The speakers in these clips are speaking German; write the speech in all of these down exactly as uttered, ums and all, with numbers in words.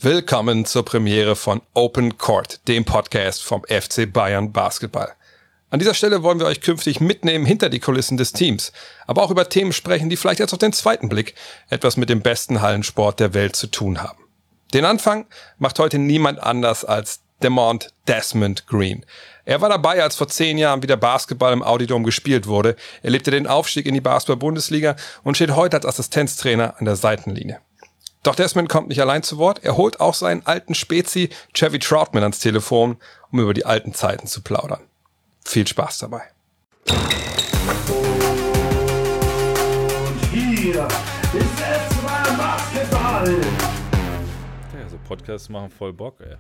Willkommen zur Premiere von Open Court, dem Podcast vom F C Bayern Basketball. An dieser Stelle wollen wir euch künftig mitnehmen hinter die Kulissen des Teams, aber auch über Themen sprechen, die vielleicht jetzt auf den zweiten Blick etwas mit dem besten Hallensport der Welt zu tun haben. Den Anfang macht heute niemand anders als Demont Desmond Green. Er war dabei, als vor zehn Jahren wieder Basketball im Audi-Dome gespielt wurde, erlebte den Aufstieg in die Basketball-Bundesliga und steht heute als Assistenztrainer an der Seitenlinie. Doch Desmond kommt nicht allein zu Wort, er holt auch seinen alten Spezi Chevy Troutman ans Telefon, um über die alten Zeiten zu plaudern. Viel Spaß dabei. Und hier ist F C Bayern Basketball. Ja, so Podcasts machen voll Bock, ey.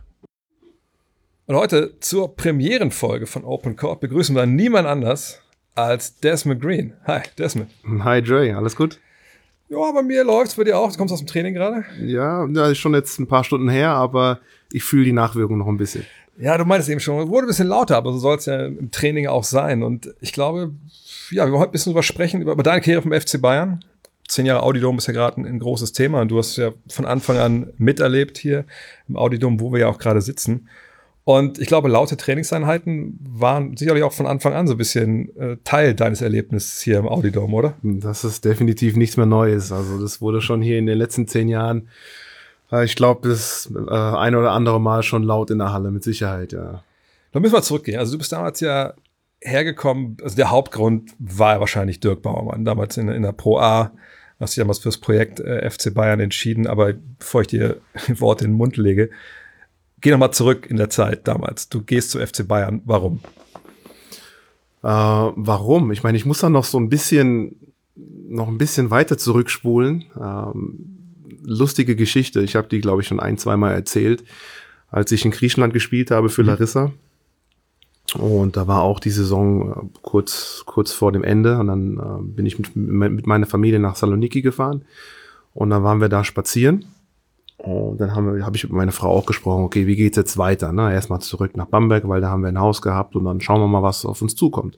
Und heute zur Premierenfolge von Open Court begrüßen wir niemand anders als Desmond Green. Hi, Desmond. Hi, Dre, alles gut? Ja, bei mir läuft's, bei dir auch. Du kommst aus dem Training gerade? Ja, das ist schon jetzt ein paar Stunden her, aber ich fühle die Nachwirkung noch ein bisschen. Ja, du meintest eben schon, es wurde ein bisschen lauter, aber so soll es ja im Training auch sein. Und ich glaube, ja, wir wollen heute ein bisschen drüber sprechen, über, über deine Karriere vom F C Bayern. Zehn Jahre Audi-Dome ist ja gerade ein, ein großes Thema und du hast ja von Anfang an miterlebt hier im Audi-Dome, wo wir ja auch gerade sitzen. Und ich glaube, laute Trainingseinheiten waren sicherlich auch von Anfang an so ein bisschen äh, Teil deines Erlebnisses hier im Audi-Dome, oder? Das ist definitiv nichts mehr Neues. Also das wurde schon hier in den letzten zehn Jahren, äh, ich glaube, das äh, ein oder andere Mal schon laut in der Halle, mit Sicherheit, ja. Da müssen wir zurückgehen. Also du bist damals ja hergekommen, also der Hauptgrund war ja wahrscheinlich Dirk Bauermann, damals in, in der Pro A. Hast dich damals fürs Projekt äh, F C Bayern entschieden, aber bevor ich dir Worte in den Mund lege, geh nochmal zurück in der Zeit damals. Du gehst zu F C Bayern. Warum? Äh, warum? Ich meine, ich muss da noch so ein bisschen, noch ein bisschen weiter zurückspulen. Ähm, lustige Geschichte. Ich habe die, glaube ich, schon ein, zweimal erzählt, als ich in Griechenland gespielt habe für Larissa. Und da war auch die Saison äh, kurz, kurz vor dem Ende. Und dann äh, bin ich mit, mit meiner Familie nach Saloniki gefahren. Und dann waren wir da spazieren. Und dann habe hab ich mit meiner Frau auch gesprochen, okay, wie geht's jetzt weiter? Ne? Erstmal zurück nach Bamberg, weil da haben wir ein Haus gehabt und dann schauen wir mal, was auf uns zukommt.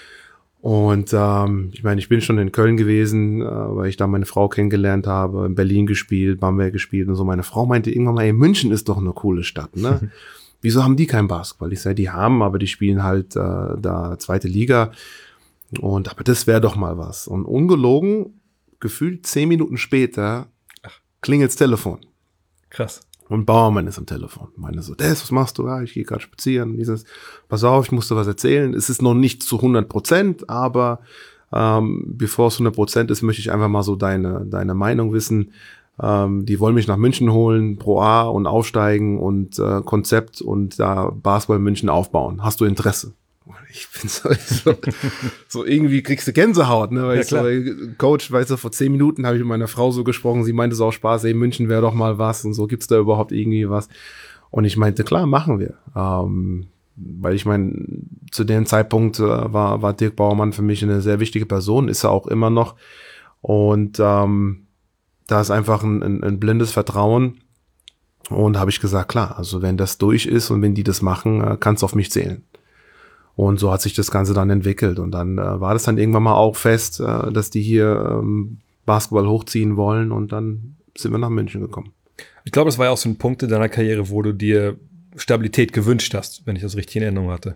Und ähm, ich meine, ich bin schon in Köln gewesen, äh, weil ich da meine Frau kennengelernt habe, in Berlin gespielt, Bamberg gespielt und so. Meine Frau meinte irgendwann mal, ey, München ist doch eine coole Stadt, ne? Wieso haben die keinen Basketball? Ich sage, die haben, aber die spielen halt äh, da zweite Liga. Und aber das wäre doch mal was. Und ungelogen, gefühlt zehn Minuten später klingelt's Telefon. Krass. Und Bauermann ist am Telefon. Meine so, Des, was machst du? Ja, ich gehe gerade spazieren. Dieses, pass auf, ich muss dir was erzählen. Es ist noch nicht zu hundert Prozent, aber ähm, bevor es hundert Prozent ist, möchte ich einfach mal so deine deine Meinung wissen. Ähm, die wollen mich nach München holen, Pro A und aufsteigen und äh, Konzept und da Basketball in München aufbauen. Hast du Interesse? Ich bin so, so, so irgendwie kriegst du Gänsehaut, ne? Weil ja, ich so, Coach, weißt du, vor zehn Minuten habe ich mit meiner Frau so gesprochen, sie meinte so auch Spaß, ey, München wäre doch mal was und so, gibt's da überhaupt irgendwie was? Und ich meinte, klar, machen wir. Ähm, weil ich meine, zu dem Zeitpunkt äh, war, war Dirk Bauermann für mich eine sehr wichtige Person, ist er auch immer noch. Und ähm, da ist einfach ein, ein, ein blindes Vertrauen. Und habe ich gesagt, klar, also wenn das durch ist und wenn die das machen, äh, kannst du auf mich zählen. Und so hat sich das Ganze dann entwickelt. Und dann äh, war das dann irgendwann mal auch fest, äh, dass die hier ähm, Basketball hochziehen wollen. Und dann sind wir nach München gekommen. Ich glaube, das war ja auch so ein Punkt in deiner Karriere, wo du dir Stabilität gewünscht hast, wenn ich das richtig in Erinnerung hatte.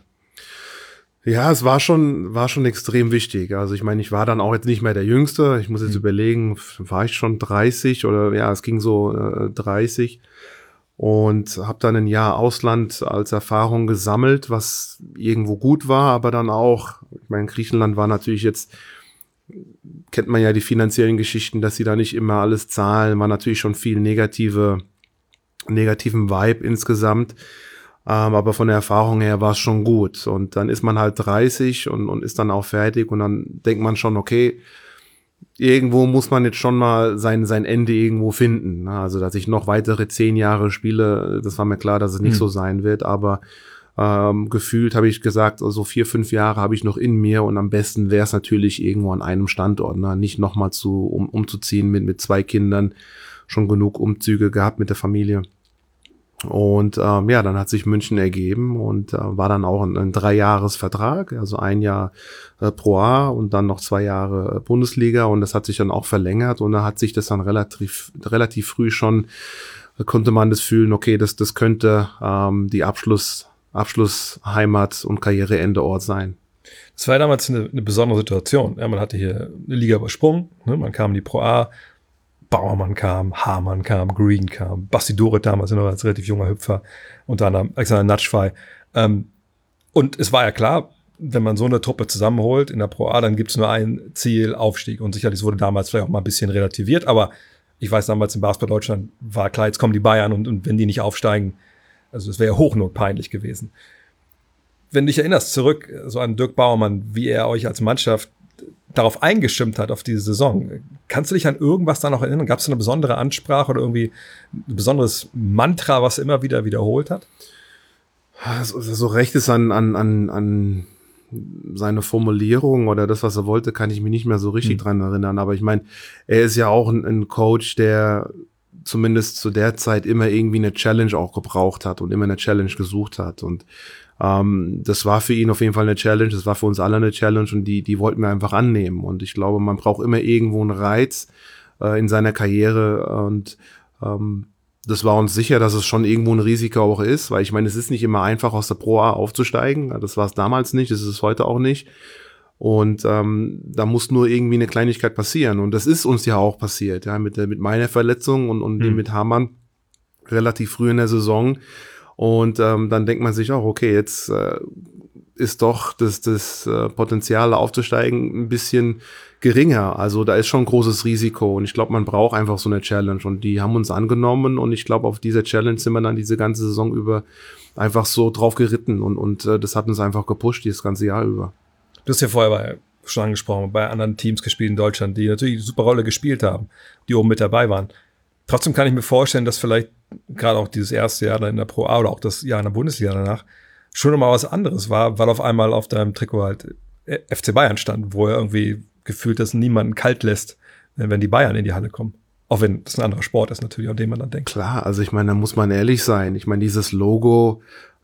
Ja, es war schon, war schon extrem wichtig. Also ich meine, ich war dann auch jetzt nicht mehr der Jüngste. Ich muss jetzt mhm. überlegen, war ich schon dreißig oder ja, es ging so äh, dreißig. Und habe dann ein Jahr Ausland als Erfahrung gesammelt, was irgendwo gut war, aber dann auch, ich meine, Griechenland war natürlich jetzt, kennt man ja die finanziellen Geschichten, dass sie da nicht immer alles zahlen, war natürlich schon viel negative, negativen Vibe insgesamt, ähm, aber von der Erfahrung her war es schon gut. Und dann ist man halt dreißig und, und ist dann auch fertig und dann denkt man schon, okay, irgendwo muss man jetzt schon mal sein, sein Ende irgendwo finden. Also, dass ich noch weitere zehn Jahre spiele, das war mir klar, dass es nicht mhm. so sein wird, aber ähm, gefühlt habe ich gesagt, also vier, fünf Jahre habe ich noch in mir und am besten wäre es natürlich irgendwo an einem Standort, ne? Nicht nochmal zu, um, umzuziehen mit, mit zwei Kindern, schon genug Umzüge gehabt mit der Familie. Und ähm, ja, dann hat sich München ergeben und äh, war dann auch ein, ein Dreijahresvertrag, also ein Jahr äh, Pro A und dann noch zwei Jahre äh, Bundesliga und das hat sich dann auch verlängert und da hat sich das dann relativ relativ früh schon konnte man das fühlen, okay, das, das könnte ähm, die Abschluss, Abschlussheimat und Karriereendeort sein. Das war ja damals eine, eine besondere Situation. Ja, man hatte hier eine Liga übersprungen, ne? Man kam in die Pro A, Bauermann kam, Hamann kam, Green kam, Basti Doret damals noch als relativ junger Hüpfer, unter anderem Alexander Natschwey. Ähm, und es war ja klar, wenn man so eine Truppe zusammenholt in der Pro A, dann gibt es nur ein Ziel, Aufstieg. Und sicherlich wurde damals vielleicht auch mal ein bisschen relativiert, aber ich weiß, damals in Basketball Deutschland war klar, jetzt kommen die Bayern und, und wenn die nicht aufsteigen, also es wäre ja hochnotpeinlich gewesen. Wenn du dich erinnerst, zurück so an Dirk Bauermann, wie er euch als Mannschaft darauf eingestimmt hat, auf diese Saison. Kannst du dich an irgendwas da noch erinnern? Gab es eine besondere Ansprache oder irgendwie ein besonderes Mantra, was er immer wieder wiederholt hat? So, so recht ist an, an, an, an seine Formulierung oder das, was er wollte, kann ich mich nicht mehr so richtig hm. dran erinnern. Aber ich meine, er ist ja auch ein, ein Coach, der zumindest zu der Zeit immer irgendwie eine Challenge auch gebraucht hat und immer eine Challenge gesucht hat. Und ähm, das war für ihn auf jeden Fall eine Challenge, das war für uns alle eine Challenge und die, die wollten wir einfach annehmen. Und ich glaube, man braucht immer irgendwo einen Reiz äh, in seiner Karriere und ähm, das war uns sicher, dass es schon irgendwo ein Risiko auch ist, weil ich meine, es ist nicht immer einfach, aus der Pro A aufzusteigen. Das war es damals nicht, das ist es heute auch nicht. Und ähm, da muss nur irgendwie eine Kleinigkeit passieren. Und das ist uns ja auch passiert, ja, mit, der, mit meiner Verletzung und, und mhm. mit Hamann relativ früh in der Saison. Und ähm, dann denkt man sich auch, okay, jetzt äh, ist doch das, das äh, Potenzial aufzusteigen ein bisschen geringer. Also da ist schon ein großes Risiko und ich glaube, man braucht einfach so eine Challenge und die haben uns angenommen und ich glaube, auf dieser Challenge sind wir dann diese ganze Saison über einfach so drauf geritten und, und äh, das hat uns einfach gepusht, dieses ganze Jahr über. Du hast ja vorher bei, schon angesprochen, bei anderen Teams gespielt in Deutschland, die natürlich eine super Rolle gespielt haben, die oben mit dabei waren. Trotzdem kann ich mir vorstellen, dass vielleicht gerade auch dieses erste Jahr in der Pro A oder auch das Jahr in der Bundesliga danach schon nochmal was anderes war, weil auf einmal auf deinem Trikot halt F C Bayern stand, wo er irgendwie gefühlt das niemanden kalt lässt, wenn die Bayern in die Halle kommen. Auch wenn das ein anderer Sport ist natürlich, an den man dann denkt. Klar, also ich meine, da muss man ehrlich sein. Ich meine, dieses Logo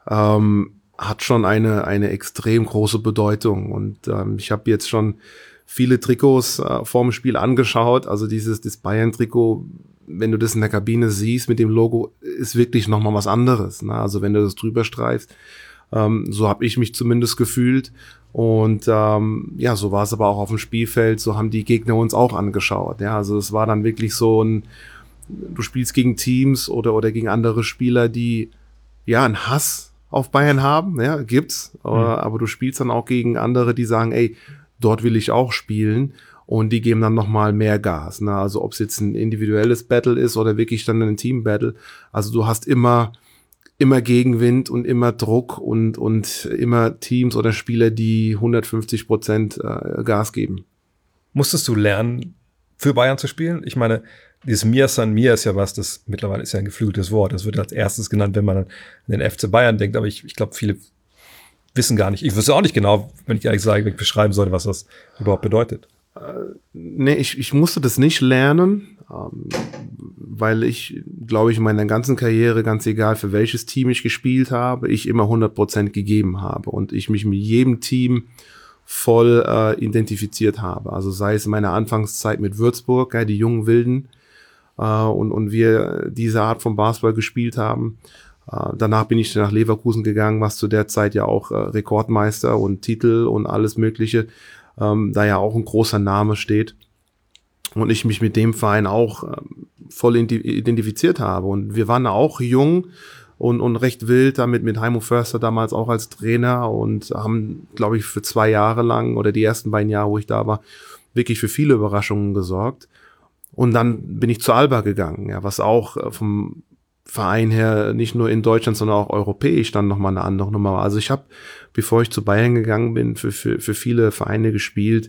ähm, hat schon eine eine extrem große Bedeutung und ähm, ich habe jetzt schon viele Trikots äh, vorm Spiel angeschaut. Also dieses das Bayern-Trikot, wenn du das in der Kabine siehst mit dem Logo, ist wirklich nochmal was anderes. Ne? Also wenn du das drüber streifst, ähm, so habe ich mich zumindest gefühlt. Und ähm, ja, so war es aber auch auf dem Spielfeld, so haben die Gegner uns auch angeschaut. Ja, also es war dann wirklich so ein, du spielst gegen Teams oder oder gegen andere Spieler, die ja einen Hass auf Bayern haben, ja, gibt's, mhm. aber, aber du spielst dann auch gegen andere, die sagen, ey, dort will ich auch spielen und die geben dann nochmal mehr Gas. Ne? Also ob es jetzt ein individuelles Battle ist oder wirklich dann ein Team-Battle, also du hast immer immer Gegenwind und immer Druck und und immer Teams oder Spieler, die hundertfünfzig Prozent äh, Gas geben. Musstest du lernen, für Bayern zu spielen? Ich meine, dieses Mir San Mir ist ja was, das mittlerweile ist ja ein geflügeltes Wort. Das wird als erstes genannt, wenn man an den F C Bayern denkt. Aber ich, ich glaube, viele wissen gar nicht. Ich wüsste auch nicht genau, wenn ich ehrlich sage, wenn ich beschreiben sollte, was das überhaupt bedeutet. Äh, nee, ich, ich musste das nicht lernen, ähm, weil ich, glaube ich, in meiner ganzen Karriere, ganz egal für welches Team ich gespielt habe, ich immer hundert Prozent gegeben habe und ich mich mit jedem Team voll äh, identifiziert habe. Also sei es in meiner Anfangszeit mit Würzburg, ja, die jungen Wilden, äh, und, und wir diese Art von Basketball gespielt haben. Uh, danach bin ich nach Leverkusen gegangen, was zu der Zeit ja auch äh, Rekordmeister und Titel und alles Mögliche, ähm, da ja auch ein großer Name steht. Und ich mich mit dem Verein auch ähm, voll identifiziert habe. Und wir waren auch jung und, und recht wild, damit mit Heimo Förster damals auch als Trainer und haben, glaube ich, für zwei Jahre lang oder die ersten beiden Jahre, wo ich da war, wirklich für viele Überraschungen gesorgt. Und dann bin ich zu Alba gegangen, ja, was auch äh, vom Verein her nicht nur in Deutschland, sondern auch europäisch dann nochmal eine andere Nummer war. Also ich habe, bevor ich zu Bayern gegangen bin, für, für, für viele Vereine gespielt,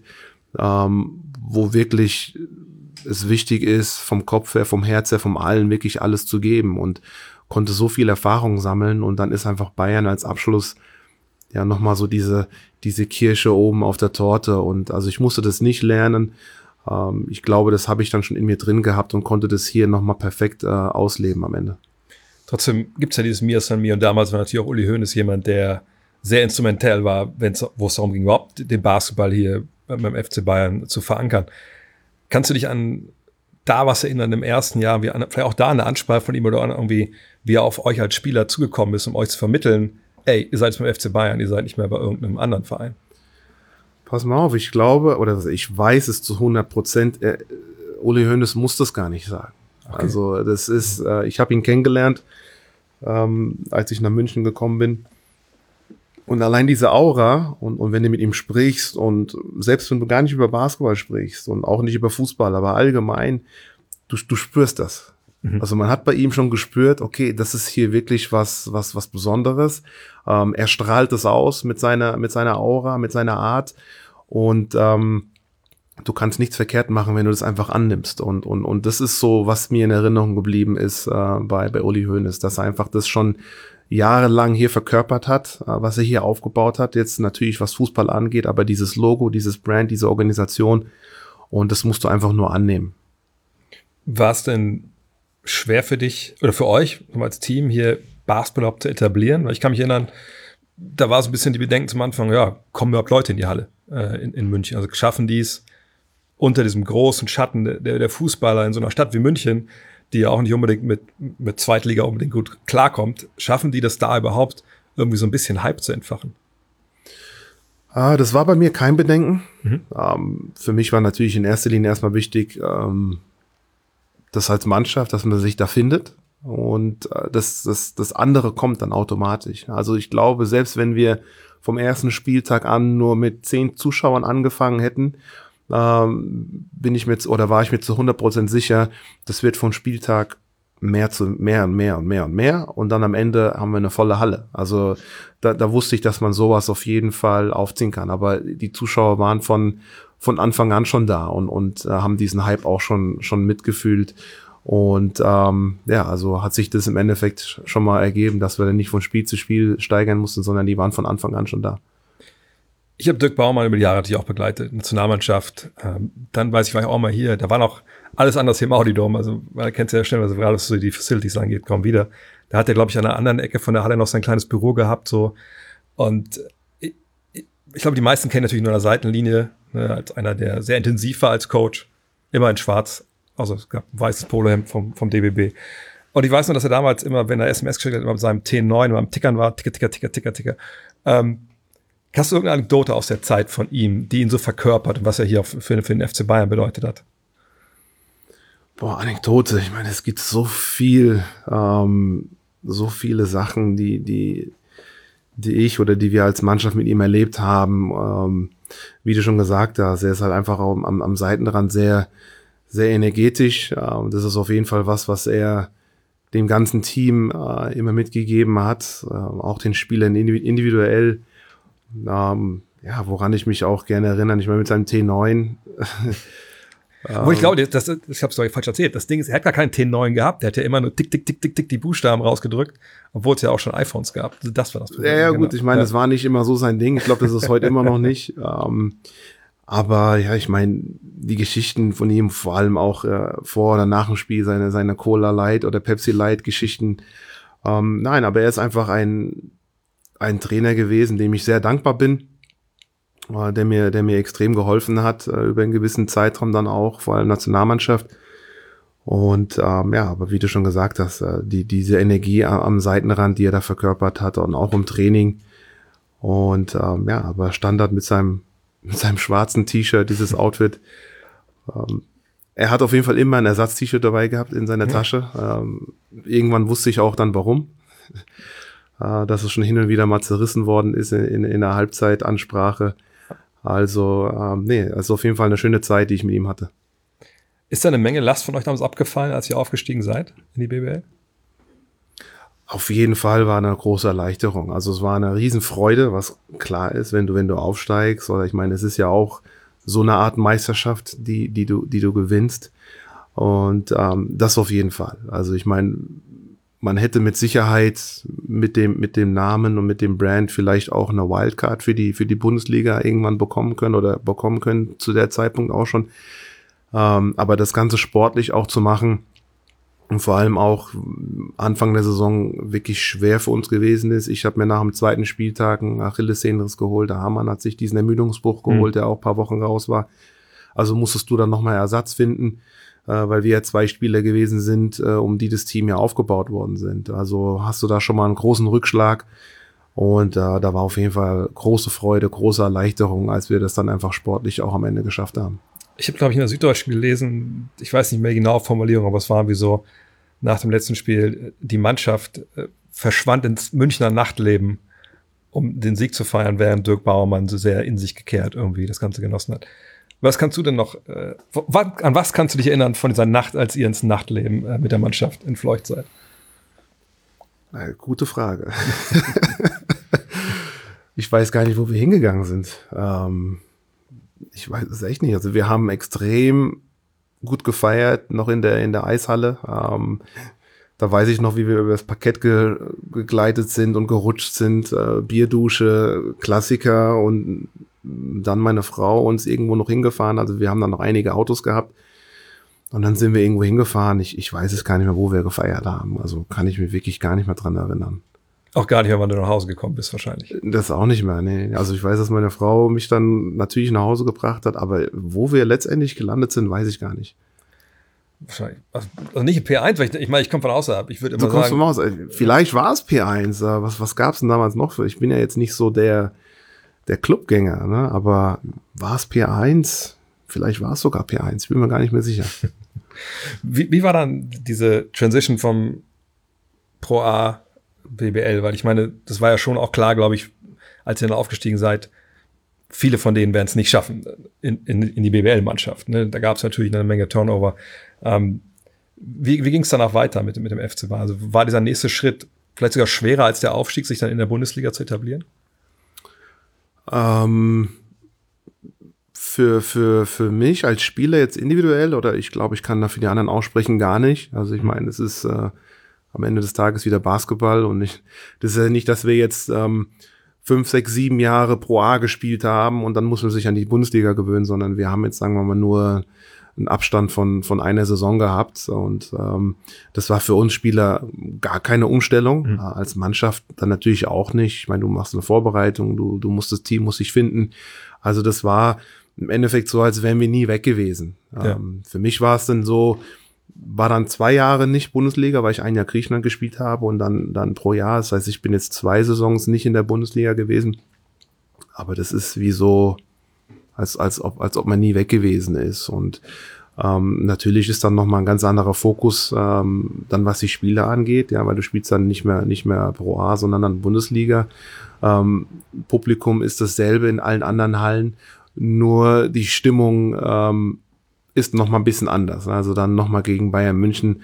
ähm, wo wirklich es wichtig ist, vom Kopf her, vom Herz her, vom Allen wirklich alles zu geben und konnte so viel Erfahrung sammeln und dann ist einfach Bayern als Abschluss ja nochmal so diese, diese Kirsche oben auf der Torte und also ich musste das nicht lernen. Ähm, ich glaube, das habe ich dann schon in mir drin gehabt und konnte das hier nochmal perfekt äh, ausleben am Ende. Trotzdem gibt es ja dieses Mir San Mir und damals war natürlich auch Uli Hoeneß jemand, der sehr instrumentell war, wenn's, wo es darum ging, überhaupt den Basketball hier beim F C Bayern zu verankern. Kannst du dich an da was erinnern im ersten Jahr, wie an, vielleicht auch da eine Ansprache von ihm oder irgendwie, wie er auf euch als Spieler zugekommen ist, um euch zu vermitteln, ey, ihr seid jetzt beim F C Bayern, ihr seid nicht mehr bei irgendeinem anderen Verein. Pass mal auf, ich glaube, oder ich weiß es zu hundert Prozent, äh, Uli Hoeneß muss das gar nicht sagen. Okay. Also das ist, äh, ich habe ihn kennengelernt, ähm, als ich nach München gekommen bin. Und allein diese Aura und, und wenn du mit ihm sprichst und selbst wenn du gar nicht über Basketball sprichst und auch nicht über Fußball, aber allgemein, du, du spürst das. Mhm. Also man hat bei ihm schon gespürt, okay, das ist hier wirklich was, was, was Besonderes. Ähm, er strahlt es aus mit seiner, mit seiner Aura, mit seiner Art und ähm, du kannst nichts verkehrt machen, wenn du das einfach annimmst. Und, und, und das ist so, was mir in Erinnerung geblieben ist äh, bei, bei Uli Hoeneß, dass er einfach das schon jahrelang hier verkörpert hat, äh, was er hier aufgebaut hat. Jetzt natürlich, was Fußball angeht, aber dieses Logo, dieses Brand, diese Organisation. Und das musst du einfach nur annehmen. War es denn schwer für dich oder für euch als Team hier Basketball überhaupt zu etablieren? Weil ich kann mich erinnern, da war so ein bisschen die Bedenken zum Anfang, ja, kommen überhaupt Leute in die Halle äh, in, in München? Also schaffen die es unter diesem großen Schatten der, der Fußballer in so einer Stadt wie München, die ja auch nicht unbedingt mit, mit Zweitliga unbedingt gut klarkommt, schaffen die das da überhaupt irgendwie so ein bisschen Hype zu entfachen? Ah, das war bei mir kein Bedenken. Mhm. Ähm, für mich war natürlich in erster Linie erstmal wichtig, ähm, das als Mannschaft, dass man sich da findet und äh, das, das, das andere kommt dann automatisch. Also ich glaube, selbst wenn wir vom ersten Spieltag an nur mit zehn Zuschauern angefangen hätten, ähm, bin ich mir jetzt, oder war ich mir zu hundert Prozent sicher, das wird von Spieltag mehr zu mehr und mehr und mehr und mehr und dann am Ende haben wir eine volle Halle. Also da, da wusste ich, dass man sowas auf jeden Fall aufziehen kann. Aber die Zuschauer waren von von Anfang an schon da und und äh, haben diesen Hype auch schon schon mitgefühlt. Und ähm, ja, also hat sich das im Endeffekt schon mal ergeben, dass wir dann nicht von Spiel zu Spiel steigern mussten, sondern die waren von Anfang an schon da. Ich habe Dirk Baumann über die Jahre natürlich auch begleitet, Nationalmannschaft. Ähm, dann weiß ich, war ich auch mal hier. Da war noch alles anders hier im Audi-Dom. Also man kennt es ja schnell, also gerade was so die Facilities angeht, kaum wieder. Da hat er, glaube ich, an einer anderen Ecke von der Halle noch sein kleines Büro gehabt. So. Und ich, ich glaube, die meisten kennen natürlich nur eine Seitenlinie, ne, als einer, der sehr intensiv war als Coach. Immer in schwarz. Also es gab ein weißes Polohemd vom, vom D B B. Und ich weiß nur, dass er damals immer, wenn er S M S geschickt hat, immer mit seinem T neun, immer am Tickern war, Ticker, Ticker, Ticker, Ticker, Ticker. Ähm, Hast du irgendeine Anekdote aus der Zeit von ihm, die ihn so verkörpert und was er hier für, für den F C Bayern bedeutet hat? Boah, Anekdote. Ich meine, es gibt so viel, ähm, so viele Sachen, die, die, die ich oder die wir als Mannschaft mit ihm erlebt haben. Ähm, wie du schon gesagt hast, er ist halt einfach am, am Seitenrand sehr, sehr energetisch. Ähm, das ist auf jeden Fall was, was er dem ganzen Team äh, immer mitgegeben hat, äh, auch den Spielern individuell. Ähm, ja, woran ich mich auch gerne erinnere, ich meine mit seinem T neun. Wo ich glaube, das, das, ich habe es doch falsch erzählt, das Ding ist, er hat gar keinen T neun gehabt, der hat ja immer nur tick, tick, tick, tick, tick die Buchstaben rausgedrückt, obwohl es ja auch schon iPhones gab. Das war das Problem. Ja, ja, gut, genau. Ich meine, ja. Das war nicht immer so sein Ding, ich glaube, das ist heute immer noch nicht. Ähm, aber ja, ich meine, die Geschichten von ihm, vor allem auch äh, vor oder nach dem Spiel, seine, seine Cola Light oder Pepsi Light Geschichten. Ähm, nein, aber er ist einfach ein ein Trainer gewesen, dem ich sehr dankbar bin, äh, der mir, der mir extrem geholfen hat, äh, über einen gewissen Zeitraum dann auch, vor allem Nationalmannschaft. Und ähm, ja, aber wie du schon gesagt hast, äh, die, diese Energie am, am Seitenrand, die er da verkörpert hat und auch im Training. Und ähm, ja, aber Standard mit seinem, mit seinem schwarzen T-Shirt, dieses Outfit. Ähm, er hat auf jeden Fall immer ein Ersatz-T-Shirt dabei gehabt in seiner Tasche. Ähm, irgendwann wusste ich auch dann, warum. Dass es schon hin und wieder mal zerrissen worden ist in, in, in der Halbzeitansprache. Also, ähm, nee, also auf jeden Fall eine schöne Zeit, die ich mit ihm hatte. Ist da eine Menge Last von euch damals abgefallen, als ihr aufgestiegen seid in die B B L? Auf jeden Fall war eine große Erleichterung. Also es war eine Riesenfreude, was klar ist, wenn du, wenn du aufsteigst. Oder ich meine, es ist ja auch so eine Art Meisterschaft, die, die du, die du gewinnst. Und ähm, das auf jeden Fall. Also ich meine, man hätte mit Sicherheit mit dem, mit dem Namen und mit dem Brand vielleicht auch eine Wildcard für die, für die Bundesliga irgendwann bekommen können oder bekommen können, zu der Zeitpunkt auch schon. Ähm, aber das Ganze sportlich auch zu machen und vor allem auch Anfang der Saison wirklich schwer für uns gewesen ist. Ich habe mir nach dem zweiten Spieltag einen Achillessehnenriss geholt. Der Hamann hat sich diesen Ermüdungsbruch geholt, mhm. der auch ein paar Wochen raus war. Also musstest du dann nochmal Ersatz finden. äh, weil wir ja zwei Spieler gewesen sind, äh, um die das Team ja aufgebaut worden sind. Also hast du da schon mal einen großen Rückschlag und äh, da war auf jeden Fall große Freude, große Erleichterung, als wir das dann einfach sportlich auch am Ende geschafft haben. Ich habe, glaube ich, in der Süddeutschen gelesen, ich weiß nicht mehr genau Formulierung, aber es war wie so, nach dem letzten Spiel, die Mannschaft äh, verschwand ins Münchner Nachtleben, um den Sieg zu feiern, während Dirk Bauermann so sehr in sich gekehrt irgendwie das Ganze genossen hat. Was kannst du denn noch, äh, w- an was kannst du dich erinnern von dieser Nacht, als ihr ins Nachtleben äh, mit der Mannschaft entfleucht seid? Na, gute Frage. Ich weiß gar nicht, wo wir hingegangen sind. Ähm, ich weiß es echt nicht. Also wir haben extrem gut gefeiert, noch in der in der Eishalle. Ähm, da weiß ich noch, wie wir über das Parkett ge- gegleitet sind und gerutscht sind. Äh, Bierdusche, Klassiker und dann meine Frau uns irgendwo noch hingefahren. Also wir haben dann noch einige Autos gehabt. Und dann sind wir irgendwo hingefahren. Ich, ich weiß es gar nicht mehr, wo wir gefeiert haben. Also kann ich mich wirklich gar nicht mehr dran erinnern. Auch gar nicht mehr, wann du nach Hause gekommen bist wahrscheinlich. Das auch nicht mehr, nee. Also ich weiß, dass meine Frau mich dann natürlich nach Hause gebracht hat, aber wo wir letztendlich gelandet sind, weiß ich gar nicht. Wahrscheinlich. Also nicht in P eins, weil ich, ich meine, ich komme von außerhalb. Ich würde immer Du kommst sagen, vom Haus. Vielleicht war es P eins. äh, Was, was gab es denn damals noch für? Ich bin ja jetzt nicht so der, der Clubgänger, ne? Aber war es P eins? Vielleicht war es sogar P eins. Ich bin mir gar nicht mehr sicher. wie, wie war dann diese Transition vom Pro A B B L? Weil ich meine, das war ja schon auch klar, glaube ich, als ihr dann aufgestiegen seid, viele von denen werden es nicht schaffen in, in, in die B B L-Mannschaft. Ne? Da gab es natürlich eine Menge Turnover. Ähm, wie wie ging es danach weiter mit, mit dem F C Bayern? Also war dieser nächste Schritt vielleicht sogar schwerer als der Aufstieg, sich dann in der Bundesliga zu etablieren? Ähm, für, für, für mich als Spieler jetzt individuell, oder ich glaube, ich kann da für die anderen aussprechen, gar nicht. Also ich meine, es ist äh, am Ende des Tages wieder Basketball und ich, das ist ja nicht, dass wir jetzt ähm, fünf, sechs, sieben Jahre Pro A gespielt haben und dann muss man sich an die Bundesliga gewöhnen, sondern wir haben jetzt, sagen wir mal, nur einen Abstand von von einer Saison gehabt und ähm, das war für uns Spieler gar keine Umstellung, mhm. als Mannschaft dann natürlich auch nicht. Ich meine, du machst eine Vorbereitung, du du musst das Team muss sich finden. Also das war im Endeffekt so, als wären wir nie weg gewesen. Ja. Ähm, für mich war es dann so, war dann zwei Jahre nicht Bundesliga, weil ich ein Jahr Griechenland gespielt habe und dann dann pro Jahr. Das heißt, ich bin jetzt zwei Saisons nicht in der Bundesliga gewesen. Aber das ist wie so, als als ob als ob man nie weg gewesen ist. Und ähm, natürlich ist dann nochmal ein ganz anderer Fokus, ähm, dann was die Spiele angeht, ja, weil du spielst dann nicht mehr nicht mehr Pro A, sondern dann Bundesliga. Ähm, Publikum ist dasselbe in allen anderen Hallen, nur die Stimmung ähm, ist noch mal ein bisschen anders. Also dann noch mal gegen Bayern München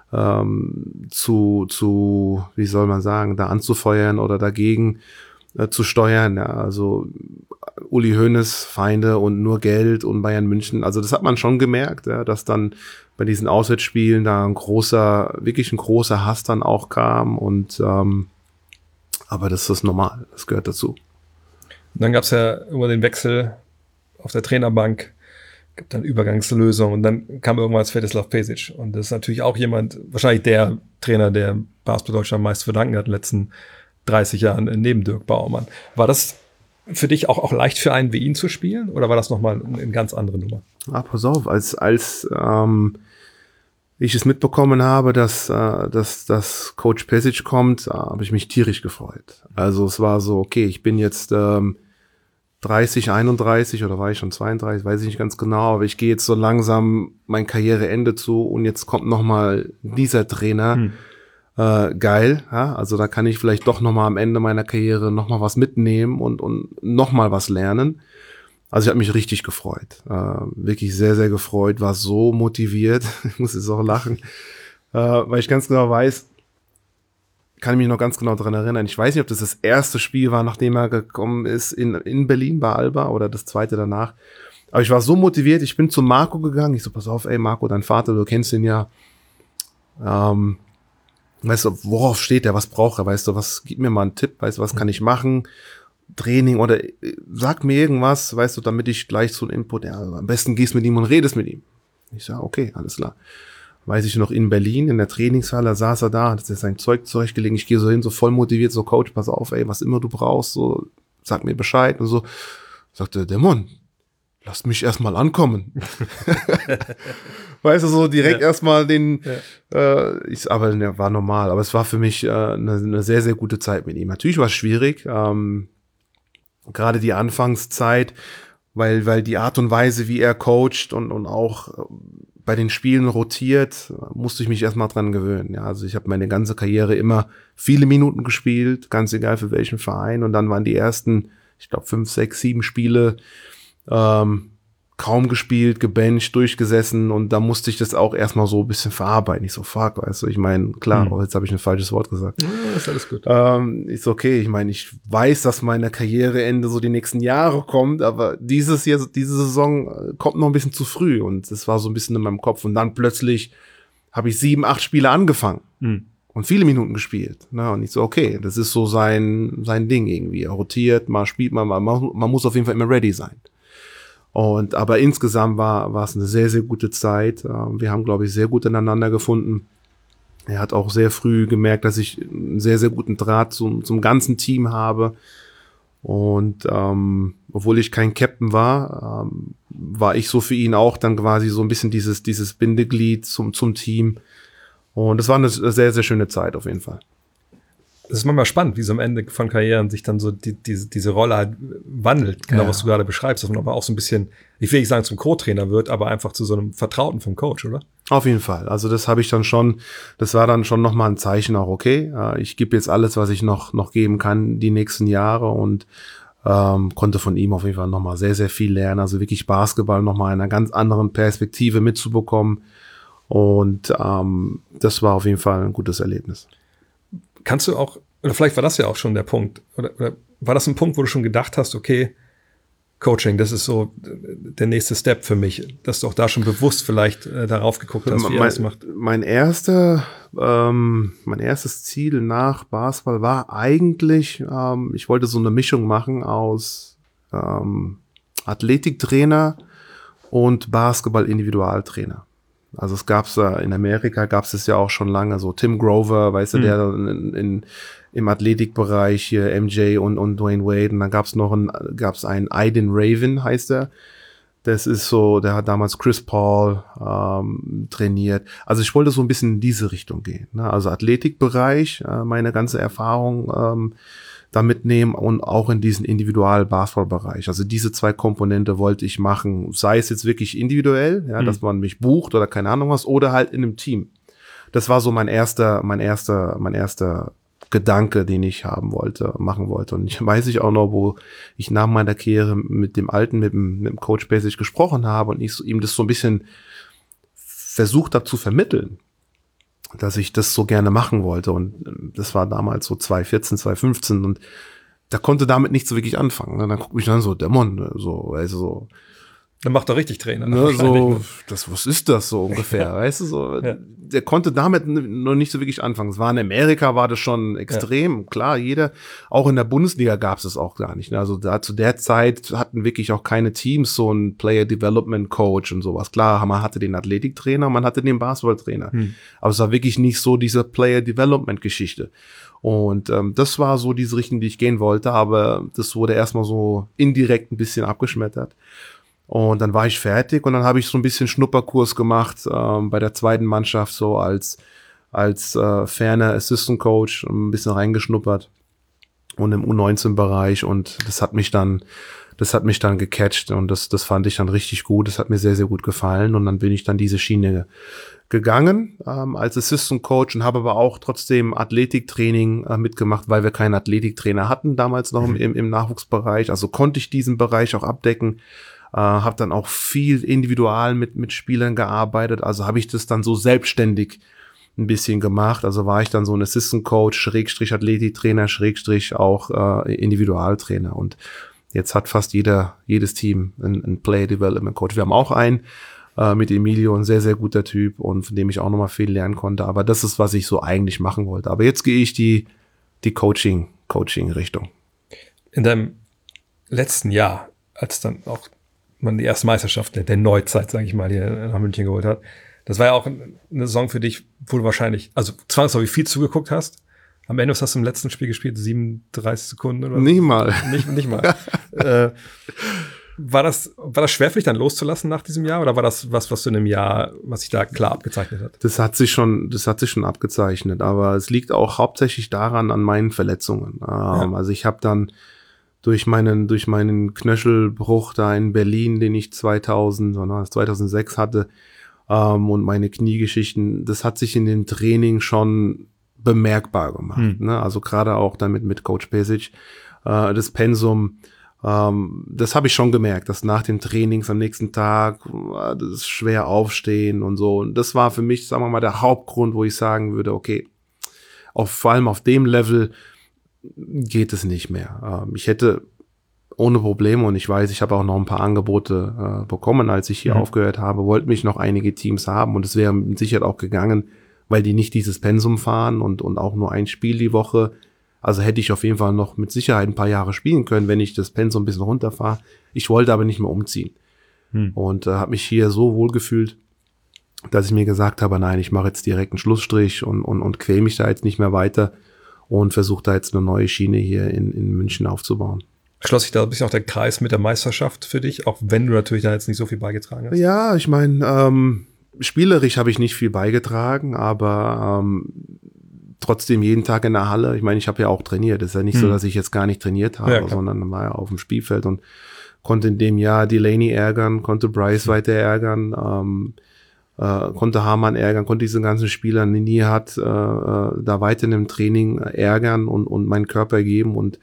ähm, zu, zu, wie soll man sagen, da anzufeuern oder dagegen äh, zu steuern. Ja, also Uli Hoeneß, Feinde und nur Geld und Bayern München. Also das hat man schon gemerkt, ja, dass dann bei diesen Auswärtsspielen da ein großer, wirklich ein großer Hass dann auch kam. Und ähm, aber das ist normal, das gehört dazu. Und dann gab es ja immer den Wechsel auf der Trainerbank, gibt dann Übergangslösung und dann kam irgendwann Svetislav Pesic. Und das ist natürlich auch jemand, wahrscheinlich der Trainer, der Basketball Deutschland am meisten zu verdanken hat in den letzten dreißig Jahren neben Dirk Bauermann. War das für dich auch, auch leicht für einen wie ihn zu spielen oder war das nochmal eine, eine ganz andere Nummer? Ah, pass auf, als, als ähm, ich es mitbekommen habe, dass, äh, dass, dass Coach Pesic kommt, äh, habe ich mich tierisch gefreut. Also es war so, okay, ich bin jetzt ähm, dreißig, einunddreißig oder war ich schon zweiunddreißig, weiß ich nicht ganz genau, aber ich gehe jetzt so langsam mein Karriereende zu und jetzt kommt nochmal dieser Trainer. Hm. Äh, geil, ja, also da kann ich vielleicht doch nochmal am Ende meiner Karriere nochmal was mitnehmen und, und nochmal was lernen. Also ich habe mich richtig gefreut, äh, wirklich sehr, sehr gefreut, war so motiviert, ich muss jetzt auch lachen, äh, weil ich ganz genau weiß, kann ich mich noch ganz genau dran erinnern. Ich weiß nicht, ob das das erste Spiel war, nachdem er gekommen ist in, in Berlin bei Alba oder das zweite danach. Aber ich war so motiviert, ich bin zu Marco gegangen. Ich so, pass auf, ey Marco, dein Vater, du kennst ihn ja. Ähm, weißt du, worauf steht er, was braucht er? Weißt du, was, gib mir mal einen Tipp, weißt du, was kann ich machen? Training oder sag mir irgendwas, weißt du, damit ich gleich so einen Input, ja, am besten gehst mit ihm und redest mit ihm. Ich sag, okay, alles klar. Weiß ich noch, in Berlin, in der Trainingshalle, saß er da, hat sich sein Zeug zurechtgelegt, ich gehe so hin, so voll motiviert, so Coach, pass auf, ey, was immer du brauchst, so, sag mir Bescheid und so. Sagte, der Mann, lass mich erstmal ankommen. Weißt du, so direkt ja. erstmal den, ja. äh, ich, aber ne, war normal. Aber es war für mich äh, eine, eine sehr, sehr gute Zeit mit ihm. Natürlich war es schwierig, ähm, gerade die Anfangszeit, weil, weil die Art und Weise, wie er coacht und, und auch bei den Spielen rotiert, musste ich mich erstmal dran gewöhnen. Ja, also ich habe meine ganze Karriere immer viele Minuten gespielt, ganz egal für welchen Verein. Und dann waren die ersten, ich glaube, fünf, sechs, sieben Spiele ähm, kaum gespielt, gebencht, durchgesessen. Und da musste ich das auch erstmal so ein bisschen verarbeiten. Ich so, fuck, weißt du, ich meine, klar, hm. oh, jetzt habe ich ein falsches Wort gesagt. Ja, ist alles gut. Ähm, ist okay, ich meine, ich weiß, dass meine Karriereende so die nächsten Jahre kommt, aber dieses Jahr, diese Saison kommt noch ein bisschen zu früh und das war so ein bisschen in meinem Kopf. Und dann plötzlich habe ich sieben, acht Spiele angefangen. Hm. Und viele Minuten gespielt. Ne? Und ich so, okay, das ist so sein, sein Ding irgendwie. Er rotiert, mal spielt man, man, man muss auf jeden Fall immer ready sein. Und aber insgesamt war, war es eine sehr, sehr gute Zeit. Wir haben, glaube ich, sehr gut ineinander gefunden. Er hat auch sehr früh gemerkt, dass ich einen sehr, sehr guten Draht zum, zum ganzen Team habe. Und ähm, obwohl ich kein Captain war, ähm, war ich so für ihn auch dann quasi so ein bisschen dieses, dieses Bindeglied zum, zum Team. Und das war eine sehr, sehr schöne Zeit auf jeden Fall. Es ist manchmal spannend, wie so am Ende von Karrieren sich dann so die, diese, diese Rolle halt wandelt, genau ja. was du gerade beschreibst, dass man aber auch so ein bisschen, ich will nicht sagen zum Co-Trainer wird, aber einfach zu so einem Vertrauten vom Coach, oder? Auf jeden Fall. Also das habe ich dann schon, das war dann schon nochmal ein Zeichen auch, okay, ich gebe jetzt alles, was ich noch noch geben kann die nächsten Jahre und ähm, konnte von ihm auf jeden Fall nochmal sehr, sehr viel lernen, also wirklich Basketball nochmal in einer ganz anderen Perspektive mitzubekommen und ähm, das war auf jeden Fall ein gutes Erlebnis. Kannst du auch, oder vielleicht war das ja auch schon der Punkt, oder, oder war das ein Punkt, wo du schon gedacht hast, okay, Coaching, das ist so der nächste Step für mich, dass du auch da schon bewusst vielleicht äh, darauf geguckt hast, wie mein, er das macht? Mein erster, ähm, mein erstes Ziel nach Basketball war eigentlich, ähm, ich wollte so eine Mischung machen aus ähm, Athletiktrainer und Basketball-Individualtrainer. Also es gab's äh, in Amerika gab's es ja auch schon lange, so Tim Grover, weißt du, hm. der in, in, im Athletikbereich hier M J und, und Dwayne Wade und dann gab's noch ein, gab's einen Aiden Raven, heißt er. Das ist so, der hat damals Chris Paul ähm, trainiert. Also ich wollte so ein bisschen in diese Richtung gehen. Ne? Also Athletikbereich, äh, meine ganze Erfahrung ähm, da mitnehmen und auch in diesen Individual-Basketball-Bereich. Also diese zwei Komponente wollte ich machen, sei es jetzt wirklich individuell, ja, mhm. dass man mich bucht oder keine Ahnung was, oder halt in einem Team. Das war so mein erster, mein erster, mein erster Gedanke, den ich haben wollte, machen wollte. Und ich weiß ich auch noch, wo ich nach meiner Karriere mit dem Alten, mit dem, mit dem Coach Basic gesprochen habe und ich so, ihm das so ein bisschen versucht habe zu vermitteln, dass ich das so gerne machen wollte. Und das war damals so zwanzig vierzehn, zwanzig fünfzehn und da konnte damit nicht so wirklich anfangen. Und dann guckt mich dann so, Dämon, so, also so. Dann macht er richtig Trainer. Ne, so, das, was ist das so ungefähr, ja. weißt du, so. Ja. Der konnte damit noch nicht so wirklich anfangen. Es war in Amerika, war das schon extrem, ja. klar, jeder, auch in der Bundesliga gab es das auch gar nicht. Also da zu der Zeit hatten wirklich auch keine Teams so einen Player Development Coach und sowas. Klar, man hatte den Athletiktrainer, man hatte den Basketballtrainer. Hm. Aber es war wirklich nicht so diese Player Development Geschichte. Und ähm, das war so diese Richtung, die ich gehen wollte, aber das wurde erstmal so indirekt ein bisschen abgeschmettert. Und dann war ich fertig und dann habe ich so ein bisschen Schnupperkurs gemacht ähm, bei der zweiten Mannschaft, so als als äh, ferner Assistant Coach, ein bisschen reingeschnuppert und im U neunzehn Bereich und das hat mich dann das hat mich dann gecatcht und das das fand ich dann richtig gut, das hat mir sehr sehr gut gefallen und dann bin ich dann diese Schiene gegangen ähm, als Assistant Coach und habe aber auch trotzdem Athletiktraining äh, mitgemacht, weil wir keinen Athletiktrainer hatten damals noch im, im, im Nachwuchsbereich, also konnte ich diesen Bereich auch abdecken. Uh, habe dann auch viel individual mit mit Spielern gearbeitet, also habe ich das dann so selbstständig ein bisschen gemacht, also war ich dann so ein Assistant Coach, Schrägstrich Athletiktrainer, Schrägstrich auch uh, Individualtrainer und jetzt hat fast jeder jedes Team einen, einen Player Development Coach. Wir haben auch einen uh, mit Emilio, ein sehr, sehr guter Typ und von dem ich auch nochmal viel lernen konnte, aber das ist, was ich so eigentlich machen wollte. Aber jetzt gehe ich die die Coaching Coaching Richtung. In deinem letzten Jahr, als dann auch man die erste Meisterschaft der, der Neuzeit, sage ich mal, hier nach München geholt hat. Das war ja auch eine Saison für dich, wo du wahrscheinlich, also zwangsläufig viel zugeguckt hast. Am Ende hast du im letzten Spiel gespielt, siebenunddreißig Sekunden oder Nicht mal. Nicht, nicht mal. äh, War das, war das schwer für dich dann loszulassen nach diesem Jahr oder war das was, was du in einem Jahr, was sich da klar abgezeichnet hat? Das hat sich schon, das hat sich schon abgezeichnet, aber es liegt auch hauptsächlich daran an meinen Verletzungen. Ja. Ähm, also ich habe dann durch meinen, durch meinen Knöchelbruch da in Berlin, den ich zweitausend, oder zweitausendsechs hatte, ähm, und meine Kniegeschichten, das hat sich in dem Training schon bemerkbar gemacht. Hm. Ne? Also gerade auch damit mit Coach Pesic, äh, das Pensum. Um, das habe ich schon gemerkt, dass nach den Trainings am nächsten Tag das ist schwer aufstehen und so. Und das war für mich, sagen wir mal, der Hauptgrund, wo ich sagen würde, okay, auf, vor allem auf dem Level geht es nicht mehr. Um, ich hätte ohne Probleme, und ich weiß, ich habe auch noch ein paar Angebote uh, bekommen, als ich hier mhm. aufgehört habe, wollten mich noch einige Teams haben und es wäre mit Sicherheit auch gegangen, weil die nicht dieses Pensum fahren und, und auch nur ein Spiel die Woche. Also hätte ich auf jeden Fall noch mit Sicherheit ein paar Jahre spielen können, wenn ich das Pensum ein bisschen runterfahre. Ich wollte aber nicht mehr umziehen. Hm. Und äh, habe mich hier so wohl gefühlt, dass ich mir gesagt habe, nein, ich mache jetzt direkt einen Schlussstrich und, und, und quäle mich da jetzt nicht mehr weiter und versuche da jetzt eine neue Schiene hier in, in München aufzubauen. Schloss sich da ein bisschen auch der Kreis mit der Meisterschaft für dich, auch wenn du natürlich da jetzt nicht so viel beigetragen hast? Ja, ich meine, ähm, spielerisch habe ich nicht viel beigetragen, aber ähm, trotzdem jeden Tag in der Halle. Ich meine, ich habe ja auch trainiert. Es ist ja nicht hm. so, dass ich jetzt gar nicht trainiert habe, ja, sondern war ja auf dem Spielfeld und konnte in dem Jahr Delaney ärgern, konnte Bryce hm. weiter ärgern, ähm, äh, konnte Hamann ärgern, konnte diese ganzen Spieler, Nini hat äh, da weiter in dem Training ärgern und, und meinen Körper geben und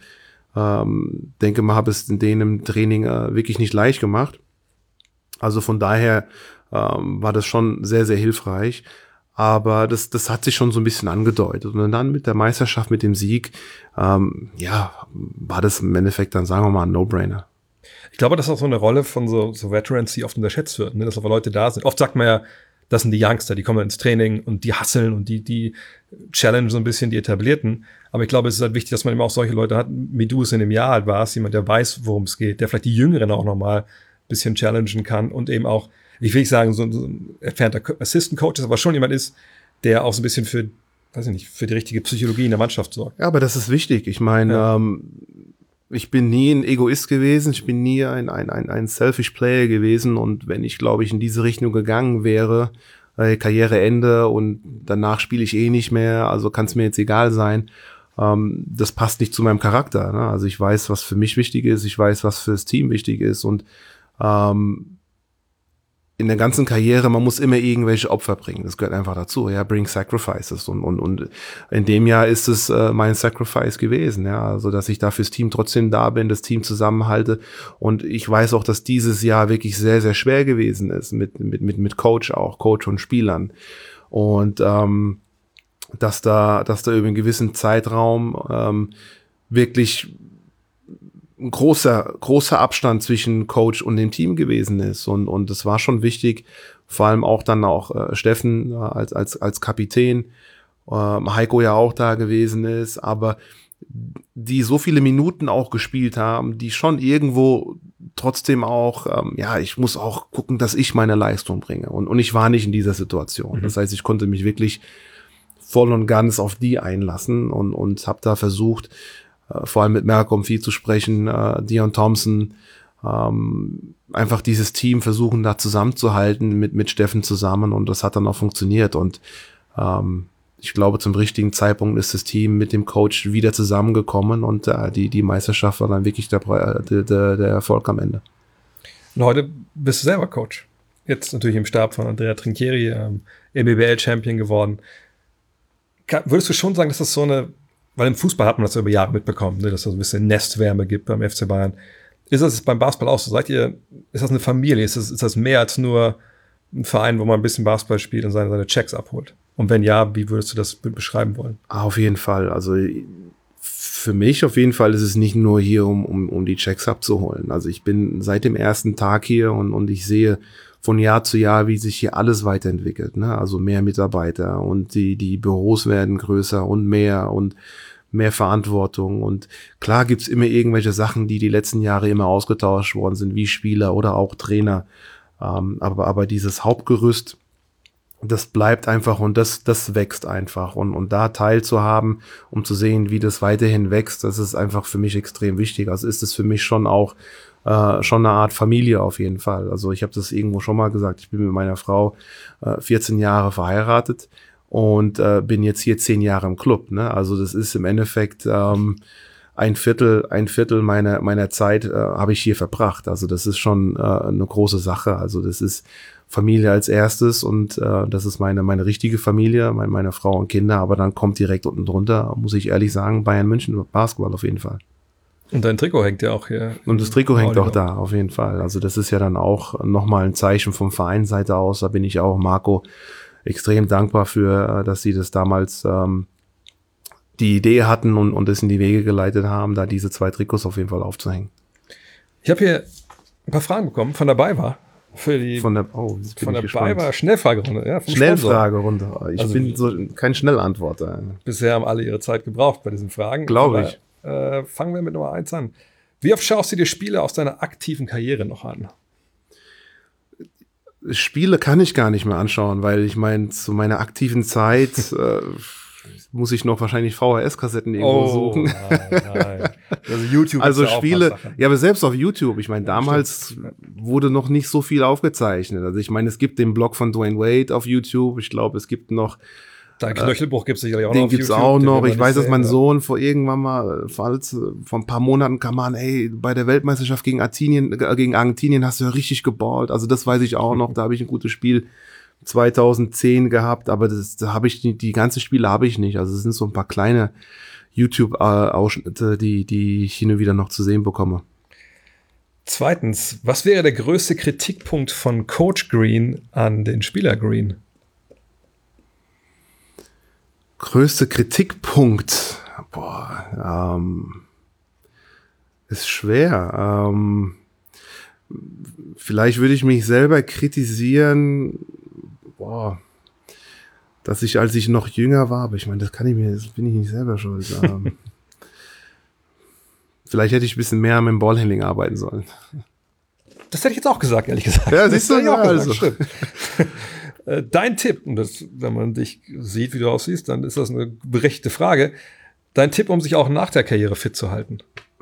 ähm, denke mal, habe es in denen im Training äh, wirklich nicht leicht gemacht. Also von daher ähm, war das schon sehr, sehr hilfreich. Aber das, das hat sich schon so ein bisschen angedeutet. Und dann mit der Meisterschaft, mit dem Sieg, ähm, ja, war das im Endeffekt dann, sagen wir mal, ein No-Brainer. Ich glaube, das ist auch so eine Rolle von so, so Veterans, die oft unterschätzt wird, ne? Dass aber Leute da sind. Oft sagt man ja, das sind die Youngster, die kommen ins Training und die hustlen und die, die challenge so ein bisschen die Etablierten. Aber ich glaube, es ist halt wichtig, dass man immer auch solche Leute hat, wie du es in dem Jahr halt warst, jemand, der weiß, worum es geht, der vielleicht die Jüngeren auch nochmal ein bisschen challengen kann und eben auch, ich will nicht sagen, so, so ein entfernter Assistant Coach ist, aber schon jemand ist, der auch so ein bisschen für, weiß ich nicht, für die richtige Psychologie in der Mannschaft sorgt. Ja, aber das ist wichtig. Ich meine, ja. ähm, ich bin nie ein Egoist gewesen, ich bin nie ein, ein, ein, ein Selfish Player gewesen und wenn ich, glaube ich, in diese Richtung gegangen wäre, äh, Karriereende und danach spiele ich eh nicht mehr, also kann es mir jetzt egal sein, ähm, das passt nicht zu meinem Charakter. Ne? Also ich weiß, was für mich wichtig ist, ich weiß, was fürs Team wichtig ist und ähm, in der ganzen Karriere, man muss immer irgendwelche Opfer bringen. Das gehört einfach dazu. Ja, bring sacrifices. Und, und, und in dem Jahr ist es äh, mein Sacrifice gewesen. Ja, also, dass ich da fürs Team trotzdem da bin, das Team zusammenhalte. Und ich weiß auch, dass dieses Jahr wirklich sehr, sehr schwer gewesen ist mit, mit, mit, mit Coach auch, Coach und Spielern. Und, ähm, dass da, dass da über einen gewissen Zeitraum, ähm, wirklich ein großer, großer Abstand zwischen Coach und dem Team gewesen ist. Und, und das war schon wichtig, vor allem auch dann auch äh, Steffen äh, als, als, als Kapitän, ähm, Heiko ja auch da gewesen ist, aber die so viele Minuten auch gespielt haben, die schon irgendwo trotzdem auch, ähm, ja, ich muss auch gucken, dass ich meine Leistung bringe. Und, und ich war nicht in dieser Situation. Mhm. Das heißt, ich konnte mich wirklich voll und ganz auf die einlassen und, und habe da versucht, vor allem mit Malcolm viel zu sprechen, äh, Dion Thompson, ähm, einfach dieses Team versuchen da zusammenzuhalten mit mit Steffen zusammen und das hat dann auch funktioniert und ähm, ich glaube zum richtigen Zeitpunkt ist das Team mit dem Coach wieder zusammengekommen und äh, die die Meisterschaft war dann wirklich der, der, der Erfolg am Ende. Und heute bist du selber Coach. Jetzt natürlich im Stab von Andrea Trinchieri, ähm, N B B L-Champion geworden. Kann, würdest du schon sagen, dass das so eine, weil im Fußball hat man das über Jahre mitbekommen, ne, dass es so ein bisschen Nestwärme gibt beim F C Bayern. Ist das beim Basketball auch so? Seid ihr, ist das eine Familie? Ist das, ist das mehr als nur ein Verein, wo man ein bisschen Basketball spielt und seine, seine Checks abholt? Und wenn ja, wie würdest du das beschreiben wollen? Auf jeden Fall. Also für mich auf jeden Fall ist es nicht nur hier, um, um, um die Checks abzuholen. Also ich bin seit dem ersten Tag hier und, und ich sehe von Jahr zu Jahr, wie sich hier alles weiterentwickelt. Ne? Also mehr Mitarbeiter und die, die Büros werden größer und mehr und mehr Verantwortung. Und klar gibt's immer irgendwelche Sachen, die die letzten Jahre immer ausgetauscht worden sind, wie Spieler oder auch Trainer. Ähm, aber, aber dieses Hauptgerüst, das bleibt einfach und das, das wächst einfach. Und, und da teilzuhaben, um zu sehen, wie das weiterhin wächst, das ist einfach für mich extrem wichtig. Also ist es für mich schon auch äh, schon eine Art Familie auf jeden Fall. Also ich habe das irgendwo schon mal gesagt, ich bin mit meiner Frau äh, vierzehn Jahre verheiratet und äh, bin jetzt hier zehn Jahre im Club. Ne? Also das ist im Endeffekt ähm, ein Viertel, ein Viertel meiner meiner Zeit äh, habe ich hier verbracht. Also das ist schon äh, eine große Sache. Also das ist Familie als erstes und äh, das ist meine meine richtige Familie, meine, meine Frau und Kinder. Aber dann kommt direkt unten drunter, muss ich ehrlich sagen, Bayern München Basketball auf jeden Fall. Und dein Trikot hängt ja auch hier. Und das Trikot hängt auch da, auf jeden Fall. Also das ist ja dann auch nochmal ein Zeichen vom Vereinsseite aus. Da bin ich auch Marco extrem dankbar für, dass sie das damals ähm, die Idee hatten und, und es in die Wege geleitet haben, da diese zwei Trikots auf jeden Fall aufzuhängen. Ich habe hier ein paar Fragen bekommen von der BayWa. Für die, von der, oh, jetzt bin von ich der gespannt. BayWa Schnellfragerunde. Ja, vom Schnellfragerunde. Ich Also, bin so kein Schnellantworter. Bisher haben alle ihre Zeit gebraucht bei diesen Fragen. Glaube ich. Äh, fangen wir mit Nummer eins an. Wie oft schaust du dir Spiele aus deiner aktiven Karriere noch an? Spiele kann ich gar nicht mehr anschauen, weil ich meine, zu meiner aktiven Zeit äh, muss ich noch wahrscheinlich V H S-Kassetten irgendwo suchen. Nein, nein. Also YouTube Also ist ja auch Spiele, was Sache. ja, aber selbst auf YouTube, ich meine, damals wurde noch nicht so viel aufgezeichnet. Also ich meine, es gibt den Blog von Dwayne Wade auf YouTube. Ich glaube, es gibt noch Dein Knöchelbruch gibt es sicherlich auch den noch auf gibt's YouTube. auch den noch. will man Ich weiß, nicht dass mein sehen, Sohn vor irgendwann mal, falls vor ein paar Monaten kam an, ey, bei der Weltmeisterschaft gegen Argentinien, äh, gegen Argentinien hast du ja richtig geballt. Also das weiß ich auch noch. Da habe ich ein gutes Spiel zweitausendzehn gehabt, aber das, da habe ich die, die ganzen Spiele habe ich nicht. Also es sind so ein paar kleine YouTube-Ausschnitte, die, die ich hin und wieder noch zu sehen bekomme. Zweitens, was wäre der größte Kritikpunkt von Coach Green an den Spieler Green? Größte Kritikpunkt, boah, ähm, ist schwer. Ähm, vielleicht würde ich mich selber kritisieren, boah, dass ich, als ich noch jünger war, aber ich meine, das kann ich mir, das bin ich nicht selber schuld. Ähm, vielleicht hätte ich ein bisschen mehr mit dem Ballhandling arbeiten sollen. Das hätte ich jetzt auch gesagt, ehrlich gesagt. Ja, siehst du, Das hätte ich auch ja, gesagt, also. stimmt. Äh, Dein Tipp, und das, wenn man dich sieht, wie du aussiehst, dann ist das eine berechtigte Frage. Dein Tipp, um sich auch nach der Karriere fit zu halten?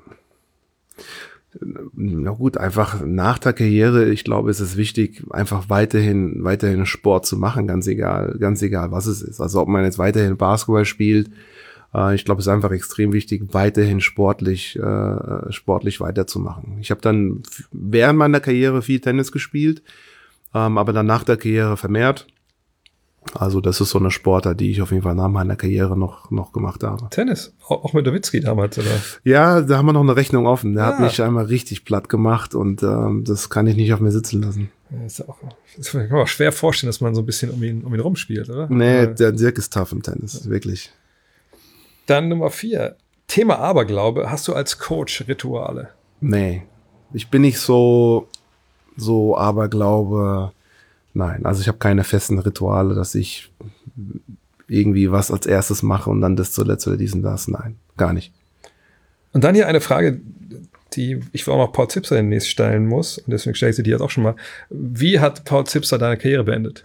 Na gut, einfach nach der Karriere, ich glaube, es ist wichtig, einfach weiterhin, weiterhin Sport zu machen, ganz egal, ganz egal, was es ist. Also ob man jetzt weiterhin Basketball spielt, äh, ich glaube, es ist einfach extrem wichtig, weiterhin sportlich, äh, sportlich weiterzumachen. Ich habe dann f- während meiner Karriere viel Tennis gespielt, ähm, aber dann nach der Karriere vermehrt. Also das ist so eine Sportart, die ich auf jeden Fall nach meiner Karriere noch, noch gemacht habe. Tennis, auch auch mit Nowitzki damals, oder? Ja, da haben wir noch eine Rechnung offen. Der Ah. hat mich einmal richtig platt gemacht und ähm, das kann ich nicht auf mir sitzen lassen. Ja, ist ja auch, das kann man auch schwer vorstellen, dass man so ein bisschen um ihn, um ihn rumspielt, oder? Nee, Äh, der Dirk ist tough im Tennis, wirklich. Dann Nummer vier. Thema Aberglaube. Hast du als Coach Rituale? Nee, ich bin nicht so, so Aberglaube. Nein, also ich habe keine festen Rituale, dass ich irgendwie was als erstes mache und dann das zuletzt oder diesen das. Nein, gar nicht. Und dann hier eine Frage, die ich auch noch Paul Zipser demnächst stellen muss. Und deswegen stelle ich sie dir jetzt auch schon mal. Wie hat Paul Zipser deine Karriere beendet?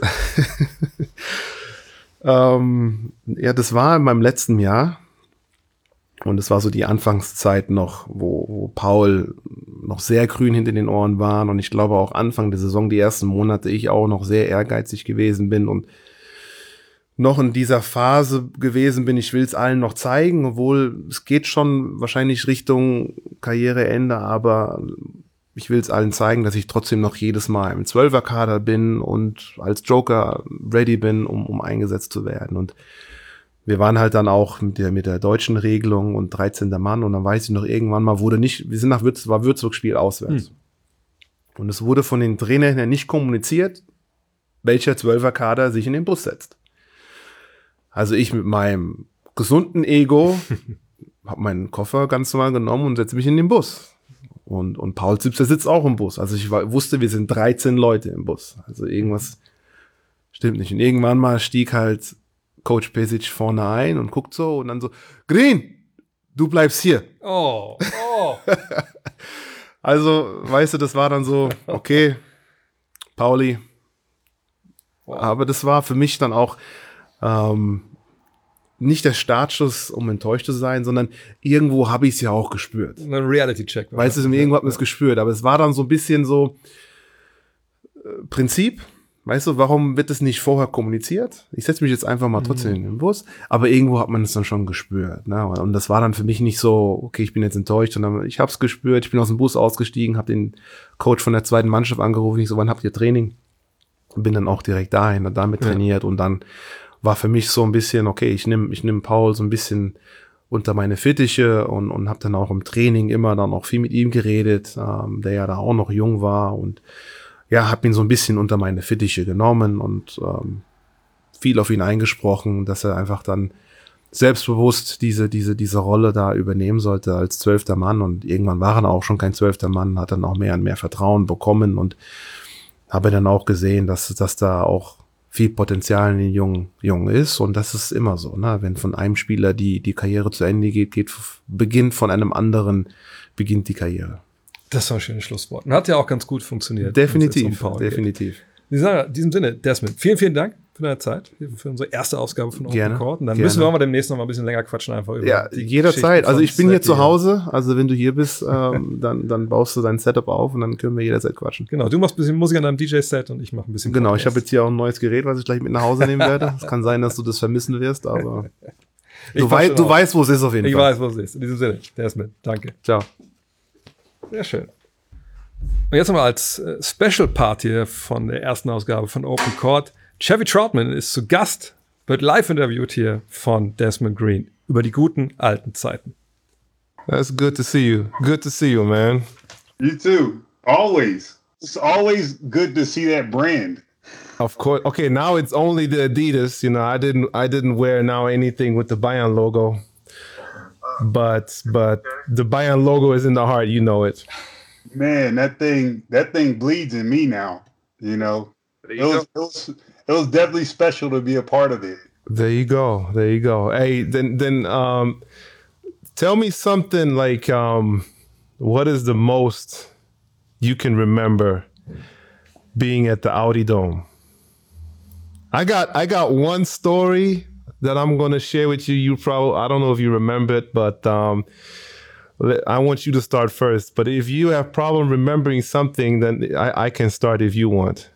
Ähm, ja, das war in meinem letzten Jahr. Und es war so die Anfangszeit noch, wo, wo Paul noch sehr grün hinter den Ohren waren. Und ich glaube auch Anfang der Saison, die ersten Monate, ich auch noch sehr ehrgeizig gewesen bin und noch in dieser Phase gewesen bin, ich will es allen noch zeigen, obwohl es geht schon wahrscheinlich Richtung Karriereende, aber ich will es allen zeigen, dass ich trotzdem noch jedes Mal im Zwölferkader bin und als Joker ready bin, um, um eingesetzt zu werden. Und wir waren halt dann auch mit der, mit der deutschen Regelung und dreizehnter Mann und dann weiß ich noch, irgendwann mal wurde nicht, wir sind nach Würz, war Würzburg-Spiel auswärts. Hm. Und es wurde von den Trainern her nicht kommuniziert, welcher Zwölferkader sich in den Bus setzt. Also ich mit meinem gesunden Ego habe meinen Koffer ganz normal genommen und setze mich in den Bus. Und, und Paul Zipser sitzt auch im Bus. Also ich war, wusste, wir sind dreizehn Leute im Bus. Also irgendwas stimmt nicht. Und irgendwann mal stieg halt Coach Pesic vorne ein und guckt so und dann so, Green, du bleibst hier. Oh, oh. Also, weißt du, das war dann so, okay, Pauli. Wow. Aber das war für mich dann auch, ähm, nicht der Startschuss, um enttäuscht zu sein, sondern irgendwo habe ich es ja auch gespürt. Ein Reality-Check. Weißt du, irgendwo hat man es gespürt, aber es war dann so ein bisschen so äh, Prinzip. Weißt du, warum wird es nicht vorher kommuniziert? Ich setze mich jetzt einfach mal trotzdem mhm. in den Bus, aber irgendwo hat man es dann schon gespürt. Ne? Und das war dann für mich nicht so, okay, ich bin jetzt enttäuscht, sondern ich habe es gespürt, ich bin aus dem Bus ausgestiegen, habe den Coach von der zweiten Mannschaft angerufen, ich so, wann habt ihr Training? Bin dann auch direkt dahin, und damit ja. trainiert, und dann war für mich so ein bisschen, okay, ich nehme ich nehm Paul so ein bisschen unter meine Fittiche und, und habe dann auch im Training immer dann auch viel mit ihm geredet, ähm, der ja da auch noch jung war, und ja, habe ihn so ein bisschen unter meine Fittiche genommen und ähm, viel auf ihn eingesprochen, dass er einfach dann selbstbewusst diese diese diese Rolle da übernehmen sollte als zwölfter Mann, und irgendwann war er auch schon kein zwölfter Mann, hat dann auch mehr und mehr Vertrauen bekommen, und habe dann auch gesehen, dass dass da auch viel Potenzial in den Jungen, Jungen ist, und das ist immer so, ne? Wenn von einem Spieler die die Karriere zu Ende geht, geht beginnt von einem anderen, beginnt die Karriere. Das war ein schönes Schlusswort. Und hat ja auch ganz gut funktioniert. Definitiv, definitiv. In diesem Sinne, Desmond, vielen, vielen Dank für deine Zeit, für unsere erste Ausgabe von Open Court. Und dann gerne. Müssen wir auch mal demnächst noch mal ein bisschen länger quatschen, einfach über ja, die jederzeit. Also ich bin hier zu Hause, also wenn du hier bist, ähm, dann, dann baust du dein Setup auf und dann können wir jederzeit quatschen. Genau, du machst ein bisschen Musik an deinem D J-Set und ich mache ein bisschen Genau, Podcast. Ich habe jetzt hier auch ein neues Gerät, was ich gleich mit nach Hause nehmen werde. Es kann sein, dass du das vermissen wirst, aber du, wei du weißt, wo es ist auf jeden ich Fall. Ich weiß, wo es ist. In diesem Sinne, Desmond, danke. Ciao. Sehr schön. Und jetzt nochmal als äh, Special Part hier von der ersten Ausgabe von Open Court. Chevy Troutman ist zu Gast, wird live interviewt hier von Desmond Green über die guten alten Zeiten. That's good to see you. Good to see you, man. You too. Always. It's always good to see that brand. Of course. Okay, now it's only the Adidas. You know, I didn't I didn't wear now anything with the Bayern logo. But but the Bayern logo is in the heart, you know it. Man, that thing that thing bleeds in me now. You know, it was, it was it was definitely special to be a part of it. There you go. There you go. Hey, then then um, tell me something like um, what is the most you can remember being at the Audi Dome? I got I got one story that I'm gonna share with you. You probably I don't know if you remember it, but um. I want you to start first, but if you have problem remembering something, then I, I can start if you want.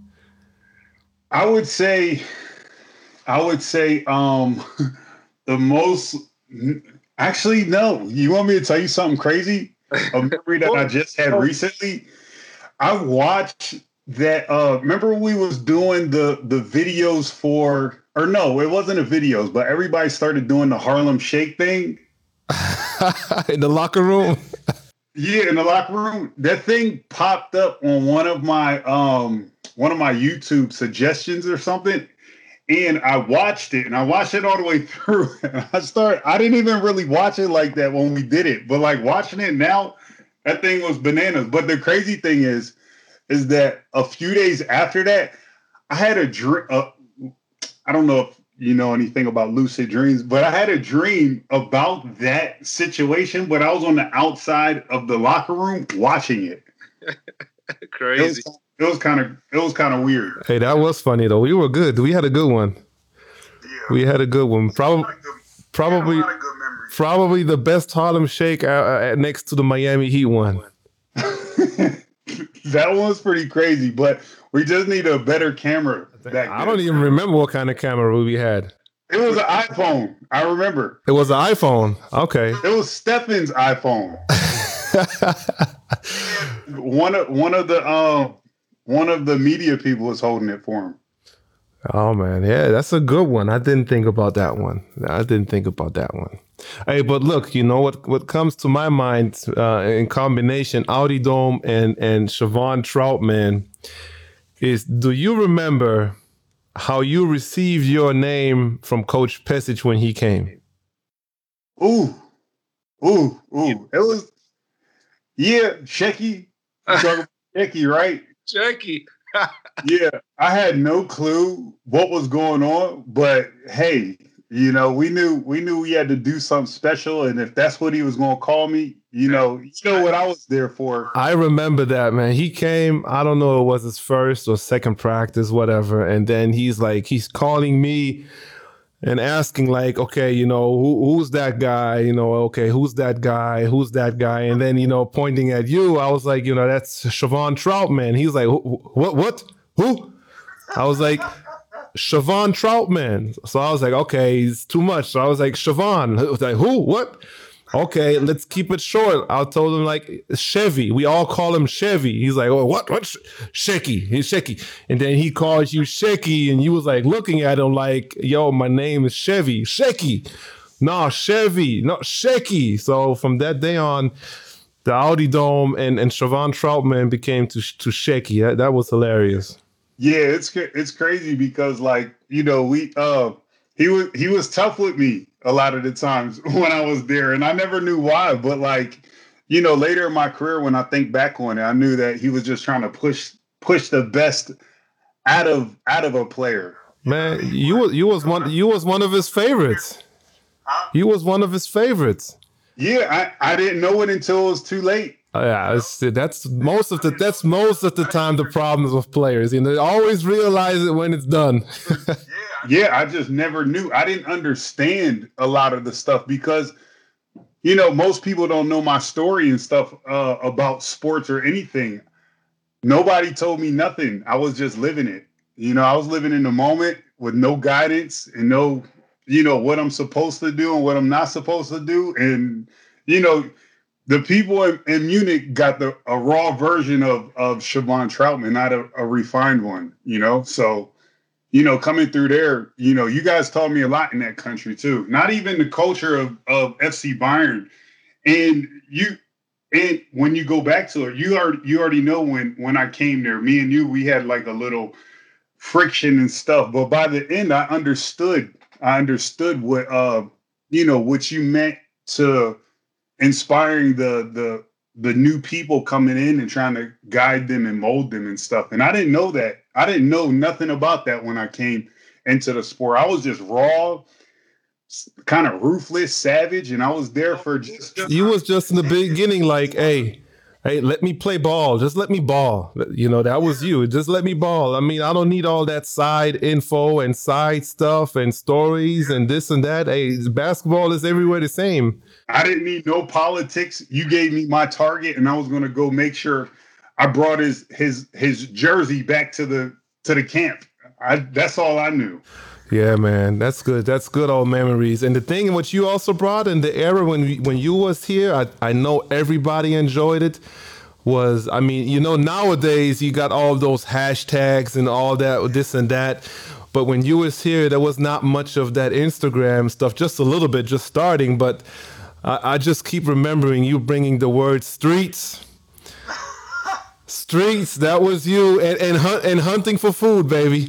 I would say, I would say, um, the most. Actually, no. You want me to tell you something crazy? A memory that I just had recently. I watched that. Uh, remember when we was doing the the videos for, or no, it wasn't the videos, but everybody started doing the Harlem Shake thing. In the locker room. Yeah, in the locker room. That thing popped up on one of my um one of my YouTube suggestions or something. And I watched it and I watched it all the way through. And I started I didn't even really watch it like that when we did it. But like watching it now, that thing was bananas. But the crazy thing is, is that a few days after that, I had a dream. Uh, I don't know if you know anything about lucid dreams, but I had a dream about that situation, but I was on the outside of the locker room watching it. Crazy. It was kind of, it was kind of weird. Hey, that was funny though. We were good. We had a good one. Yeah, we had a good one. Probably, probably, probably the best Harlem Shake uh, next to the Miami Heat one. That one was pretty crazy, but we just need a better camera. I don't even remember what kind of camera we had. It was an iPhone. I remember. It was an iPhone. Okay. It was Stefan's iPhone. one of one of the um one of the media people was holding it for him. Oh man, yeah, that's a good one. I didn't think about that one. I didn't think about that one. Hey, but look, you know what? What comes to my mind uh, in combination, Audi Dome and and Siobhan Troutman, is do you remember how you received your name from Coach Pesic when he came? Ooh, ooh, ooh! It was yeah, Shecky. You talking about Shecky, right? Shecky. Yeah, I had no clue what was going on, but hey, you know, we knew we knew we had to do something special, and if that's what he was going to call me, you know, you know what I was there for. I remember that, man. He came, I don't know, it was his first or second practice, whatever, and then he's like, he's calling me, and asking like, okay, you know, who, who's that guy? You know, okay, who's that guy? Who's that guy? And then, you know, pointing at you, I was like, you know, that's Siobhan Troutman. He's like, what, what, who? I was like, Siobhan Troutman. So I was like, okay, it's too much. So I was like, Siobhan. I was like, who? What? Okay, let's keep it short. I told him like Chevy. We all call him Chevy. He's like, oh, what? What? Shecky. He's Shecky. And then he calls you Shecky, and you was like looking at him like, yo, my name is Chevy. Shecky. No, Chevy. No, Shecky. So from that day on, the Audi Dome and, and Siobhan Troutman became to, to Shecky. That, that was hilarious. Yeah, it's it's crazy because like, you know, we uh he was he was tough with me a lot of the times when I was there, and I never knew why. But like, you know, later in my career, when I think back on it, I knew that he was just trying to push push the best out of out of a player. Man, you was you was one you was one of his favorites. You was one of his favorites. Yeah, I, I didn't know it until it was too late. Uh, yeah, it's, that's most of the that's most of the time the problems with players. You know, they always realize it when it's done. Yeah, I just never knew. I didn't understand a lot of the stuff because, you know, most people don't know my story and stuff uh, about sports or anything. Nobody told me nothing. I was just living it. You know, I was living in the moment with no guidance and no, you know, what I'm supposed to do and what I'm not supposed to do. And, you know, the people in, in Munich got the a raw version of, of Siobhan Troutman, not a, a refined one, you know? So, you know, coming through there, you know, you guys taught me a lot in that country too. Not even the culture of, of F C Bayern. And you, and when you go back to it, you already, you already know when, when I came there, me and you, we had like a little friction and stuff. But by the end, I understood, I understood what, uh, you know, what you meant to inspiring the, the, the new people coming in and trying to guide them and mold them and stuff. And I didn't know that. I didn't know nothing about that when I came into the sport. I was just raw, kind of ruthless, savage, and I was there for just... You was just in the beginning like, hey, hey, let me play ball. Just let me ball. You know, that was you. Just let me ball. I mean, I don't need all that side info and side stuff and stories and this and that. Hey, basketball is everywhere the same. I didn't need no politics. You gave me my target, and I was going to go make sure I brought his his his jersey back to the to the camp. I, that's all I knew. Yeah, man, that's good. That's good old memories. And the thing what you also brought in the era when we, when you was here, I, I know everybody enjoyed it. Was I mean, you know, nowadays you got all those hashtags and all that, this and that. But when you was here, there was not much of that Instagram stuff. Just a little bit, just starting, but. I just keep remembering you bringing the word streets. Streets, that was you, and and, hunt, and hunting for food, baby.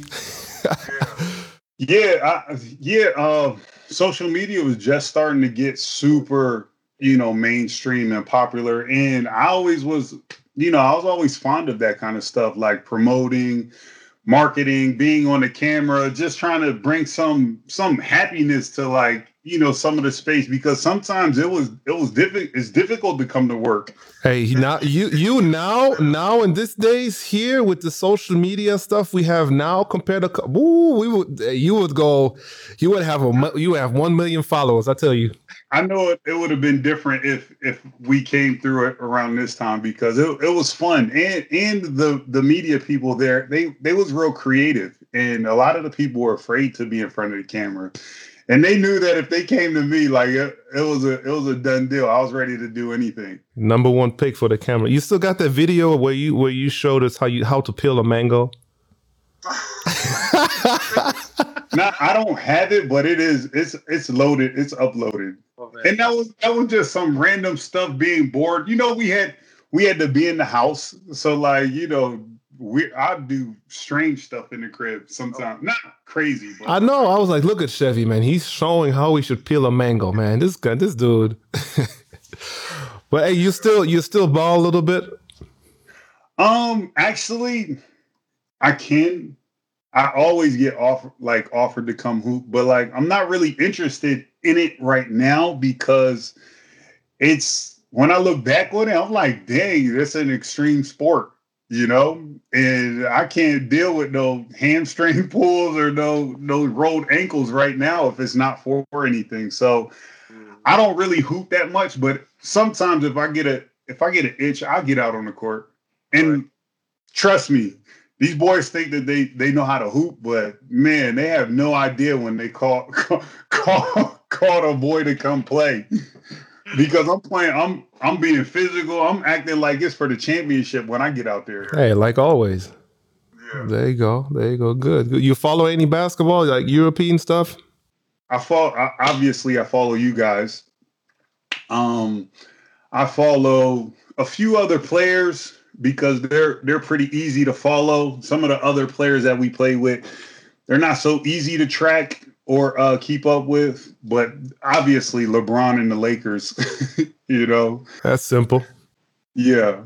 yeah, I, yeah. Uh, social media was just starting to get super, you know, mainstream and popular, and I always was, you know, I was always fond of that kind of stuff, like promoting, marketing, being on the camera, just trying to bring some some happiness to like. You know, some of the space, because sometimes it was it was difficult. It's difficult to come to work. Hey, now you you now now in this days here with the social media stuff we have now compared to woo, we would you would go you would have a you would have one million followers. I tell you. I know it, it would have been different if if we came through it around this time because it, it was fun and and the the media people there they they was real creative and a lot of the people were afraid to be in front of the camera. And they knew that if they came to me, like it, it was a it was a done deal. I was ready to do anything. Number one pick for the camera. You still got that video where you where you showed us how you how to peel a mango? Now I don't have it, but it is it's it's loaded, it's uploaded. Oh, and that was that was just some random stuff being bored. You know, we had we had to be in the house, so like you know. We I do strange stuff in the crib sometimes. Not crazy, but I know. I was like, look at Chevy, man. He's showing how we should peel a mango, man. This guy, this dude. But hey, you still you still ball a little bit? Um, actually, I can. I always get offered like offered to come hoop, but like I'm not really interested in it right now because it's when I look back on it, I'm like, dang, that's an extreme sport. you know, and I can't deal with no hamstring pulls or no no rolled ankles right now if it's not for anything. So I don't really hoop that much, but sometimes if I get a if I get an itch, I'll get out on the court. And right. Trust me, these boys think that they they know how to hoop, but man, they have no idea when they call call call, call a boy to come play. Because I'm playing, I'm I'm being physical. I'm acting like it's for the championship when I get out there. Hey, like always. Yeah. There you go. There you go. Good. Good. You follow any basketball, like European stuff? I follow. I, obviously, I follow you guys. Um, I follow a few other players because they're they're pretty easy to follow. Some of the other players that we play with, they're not so easy to track or uh, keep up with, but obviously LeBron and the Lakers, you know. That's simple. Yeah.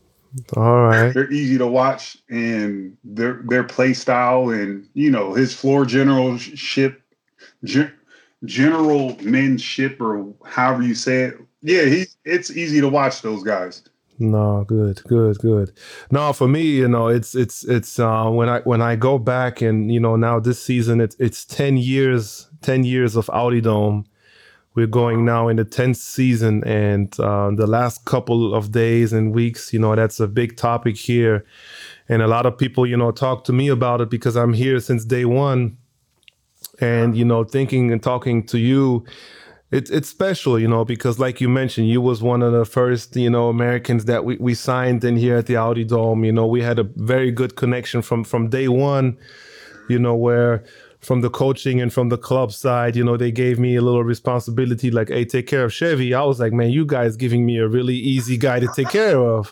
All right. They're easy to watch, and their their play style and, you know, his floor generalship, gen, generalmanship, or however you say it. Yeah, he, it's easy to watch those guys. No, good, good, good. No, for me, you know, it's it's it's uh, when I when I go back and you know now this season it's it's ten years, ten years of Audi Dome. We're going now in the tenth season, and uh, the last couple of days and weeks, you know, that's a big topic here, and a lot of people, you know, talk to me about it because I'm here since day one, and you know, thinking and talking to you. It's it's special, you know, because like you mentioned, you was one of the first, you know, Americans that we, we signed in here at the Audi Dome. You know, we had a very good connection from, from day one, you know, where from the coaching and from the club side, you know, they gave me a little responsibility like, hey, take care of Chevy. I was like, man, you guys giving me a really easy guy to take care of.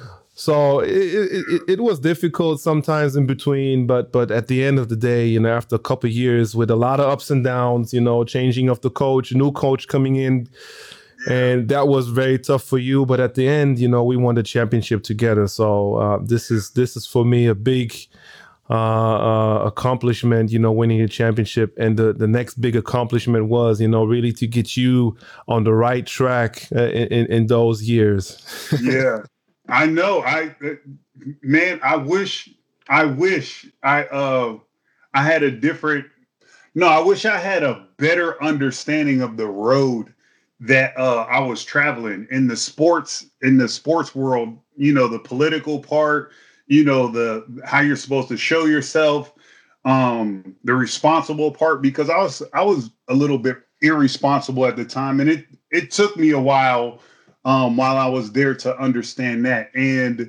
So it, it, it was difficult sometimes in between, but but at the end of the day, you know, after a couple of years with a lot of ups and downs, you know, changing of the coach, new coach coming in, and that was very tough for you. But at the end, you know, we won the championship together. So uh, this is this is for me a big uh, uh, accomplishment, you know, winning a championship. And the, the next big accomplishment was, you know, really to get you on the right track uh, in, in those years. Yeah. I know. I man, I wish, I wish I, uh, I had a different. No, I wish I had a better understanding of the road that uh, I was traveling in the sports in the sports world. You know, the political part. You know, the how you're supposed to show yourself. Um, the responsible part, because I was I was a little bit irresponsible at the time, and it it took me a while. Um, while I was there to understand that, and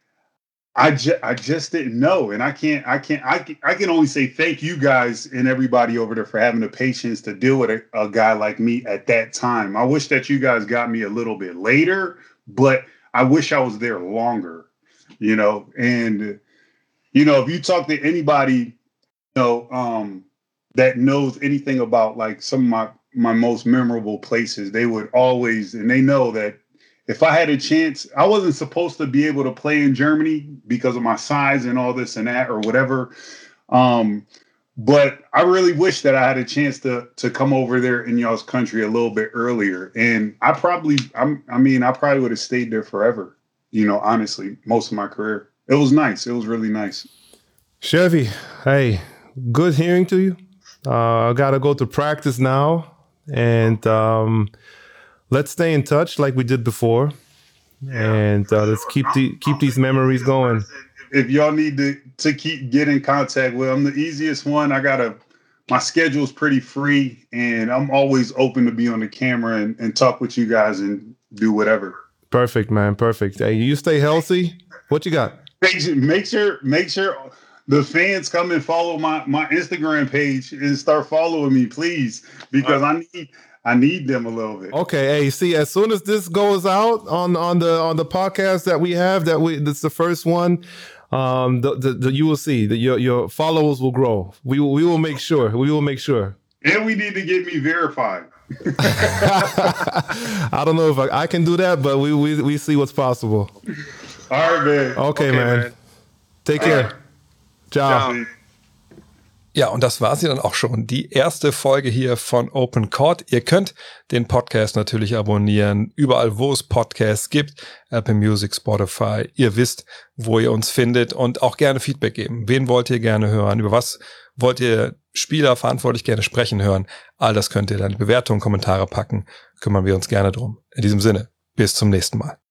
I, ju- I just didn't know, and I can't, I can't, I can, I can only say thank you guys and everybody over there for having the patience to deal with a, a guy like me at that time. I wish that you guys got me a little bit later, but I wish I was there longer, you know. And you know, if you talk to anybody, you know, um, that knows anything about like some of my my most memorable places, they would always, and they know that. If I had a chance, I wasn't supposed to be able to play in Germany because of my size and all this and that or whatever. Um, but I really wish that I had a chance to to come over there in y'all's country a little bit earlier. And I probably, I'm, I mean, I probably would have stayed there forever, you know, honestly, most of my career. It was nice. It was really nice. Chevy, hey, good hearing to you. Uh, I got to go to practice now. And, um, let's stay in touch like we did before, and uh, let's keep the keep these memories going. If y'all need to to keep get in contact with, I'm the easiest one. I got a my schedule's pretty free, and I'm always open to be on the camera and, and talk with you guys and do whatever. Perfect, man. Perfect. Hey, you stay healthy. What you got? Make, make sure make sure the fans come and follow my my Instagram page and start following me, please, because I need. I need them a little bit. Okay, hey, see, as soon as this goes out on on the on the podcast that we have, that we that's the first one, um, the, the, the you will see that your your followers will grow. We will we will make sure. We will make sure. And we need to get me verified. I don't know if I, I can do that, but we we we see what's possible. All right, man. Okay, okay man. man. Take All care. right. Ciao. Ciao. Ja, und das war sie dann auch schon. Die erste Folge hier von Open Court. Ihr könnt den Podcast natürlich abonnieren, überall wo es Podcasts gibt, Apple Music, Spotify. Ihr wisst, wo ihr uns findet und auch gerne Feedback geben. Wen wollt ihr gerne hören? Über was wollt ihr Spieler verantwortlich gerne sprechen hören? All das könnt ihr dann in Bewertungen, Kommentare packen. Kümmern wir uns gerne drum. In diesem Sinne, bis zum nächsten Mal.